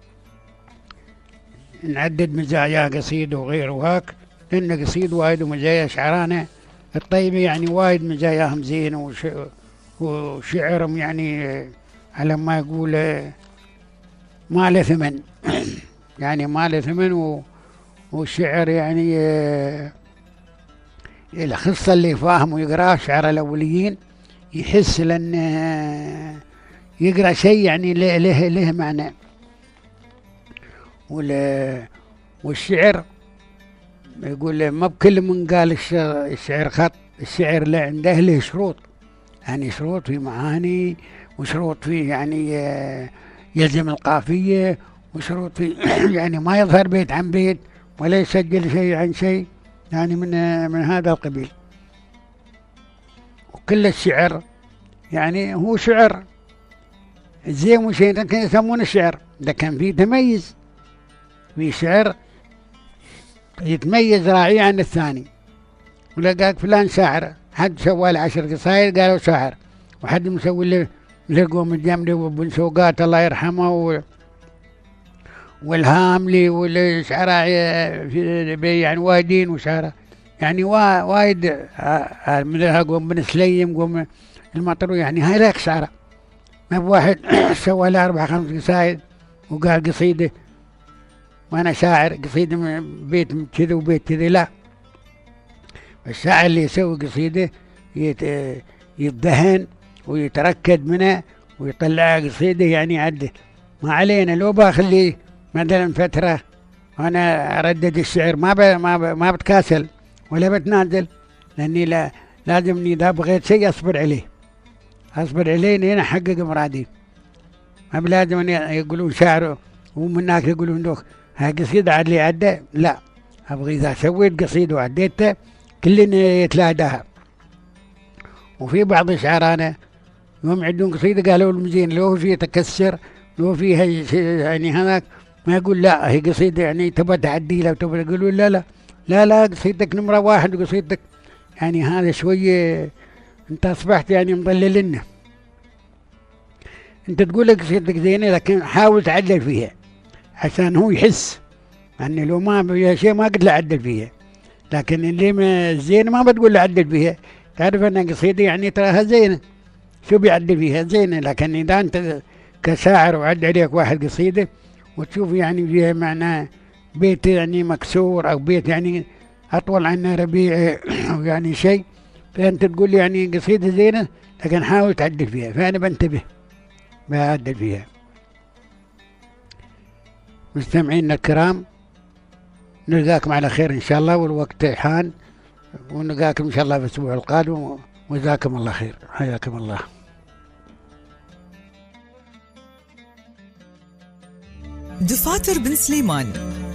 نعدد مزايا قصيد وغيره وهاك، لأن قصيد وايد ومزايا شعرانه الطيبة يعني وايد مزاياهم زين، وش وشعرهم يعني على ما يقول ما له ثمن يعني ما له ثمن و والشعر يعني الخصة اللي فاهم ويقراه شعر الأوليين يحس لأن يقرأ شيء يعني له له له معنى. والشعر يقول ما بكل من قال الشعر خط، الشعر اللي عنده له شروط، يعني شروط في معاني، وشروط في يعني يلزم القافية، وشروط في يعني ما يظهر بيت عن بيت ولا يسجل شيء عن شيء، يعني من من هذا القبيل. وكل الشعر يعني هو شعر زين وشيء لكن يسمونه الشعر، ده كان فيه تميز، في شعر يتميز راعي عن الثاني، ولقاك فلان شاعر، حد سوى له عشر قصايد قالوا شاعر، وحد مسوي له لقوم الجملي وابن سوقات الله يرحمه و... والهاملي والشعراء في يعني وايدين وشعراء يعني وا... وايد مثلها قوم بن سليم قوم المطروي، يعني هاي لك شعراء، ما بواحد سوى له أربع خمس قصايد وقال قصيدة وأنا شاعر قصيدة من بيت كذا وبيت كذا، لا، الشاعر اللي يسوي قصيدة يت... يتدهن ويتركد منها ويطلع قصيدة يعني عده. ما علينا لو باخلي مثلا فترة وأنا أردد الشعر ما ب... ما ب... ما بتكاسل ولا بتنازل، لأني لا لازمني إذا بغيت شيء أصبر عليه، أصبر عليه لين أحقق مرادي. ما بلازم أن يقولون شاعر ومن هناك يقولون دوك هاي قصيدة عاد لي عدة، لا، أبغى إذا سويت قصيدة وعديتها كلنا يتلاداها. وفي بعض الشعرانا يوم عندهم قصيدة قالوا المزين لو في تكسر لو فيها يعني هذاك ما يقول لا هي قصيدة يعني تبى تعديلها وتبى، يقولوا لا لا لا لا قصيدتك نمرة واحد وقصيدتك يعني هذا شوية انت اصبحت يعني مضلل لنا. انت تقول لك قصيدتك زينة لكن حاول تعدل فيها عشان هو يحس يعني لو ما فيها شيء ما قد له عدل فيها، لكن اللي ما زين ما بتقول له عدل فيها، تعرف ان قصيدة يعني تراها زينة شو بيعدل فيها زينة. لكن اذا انت كشاعر وعد عليك واحد قصيدة وتشوف يعني فيها معناه بيت يعني مكسور او بيت يعني اطول عنه ربيع او يعني شيء، فانت تقول يعني قصيدة زينة لكن حاول تعدل فيها، فانا بنتبه بعدل فيها. مستمعينا الكرام نلقاكم على خير ان شاء الله، والوقت حان، ونلقاكم ان شاء الله في الاسبوع القادم، وجزاكم الله خير، حياكم الله. دفاتر بن سليمان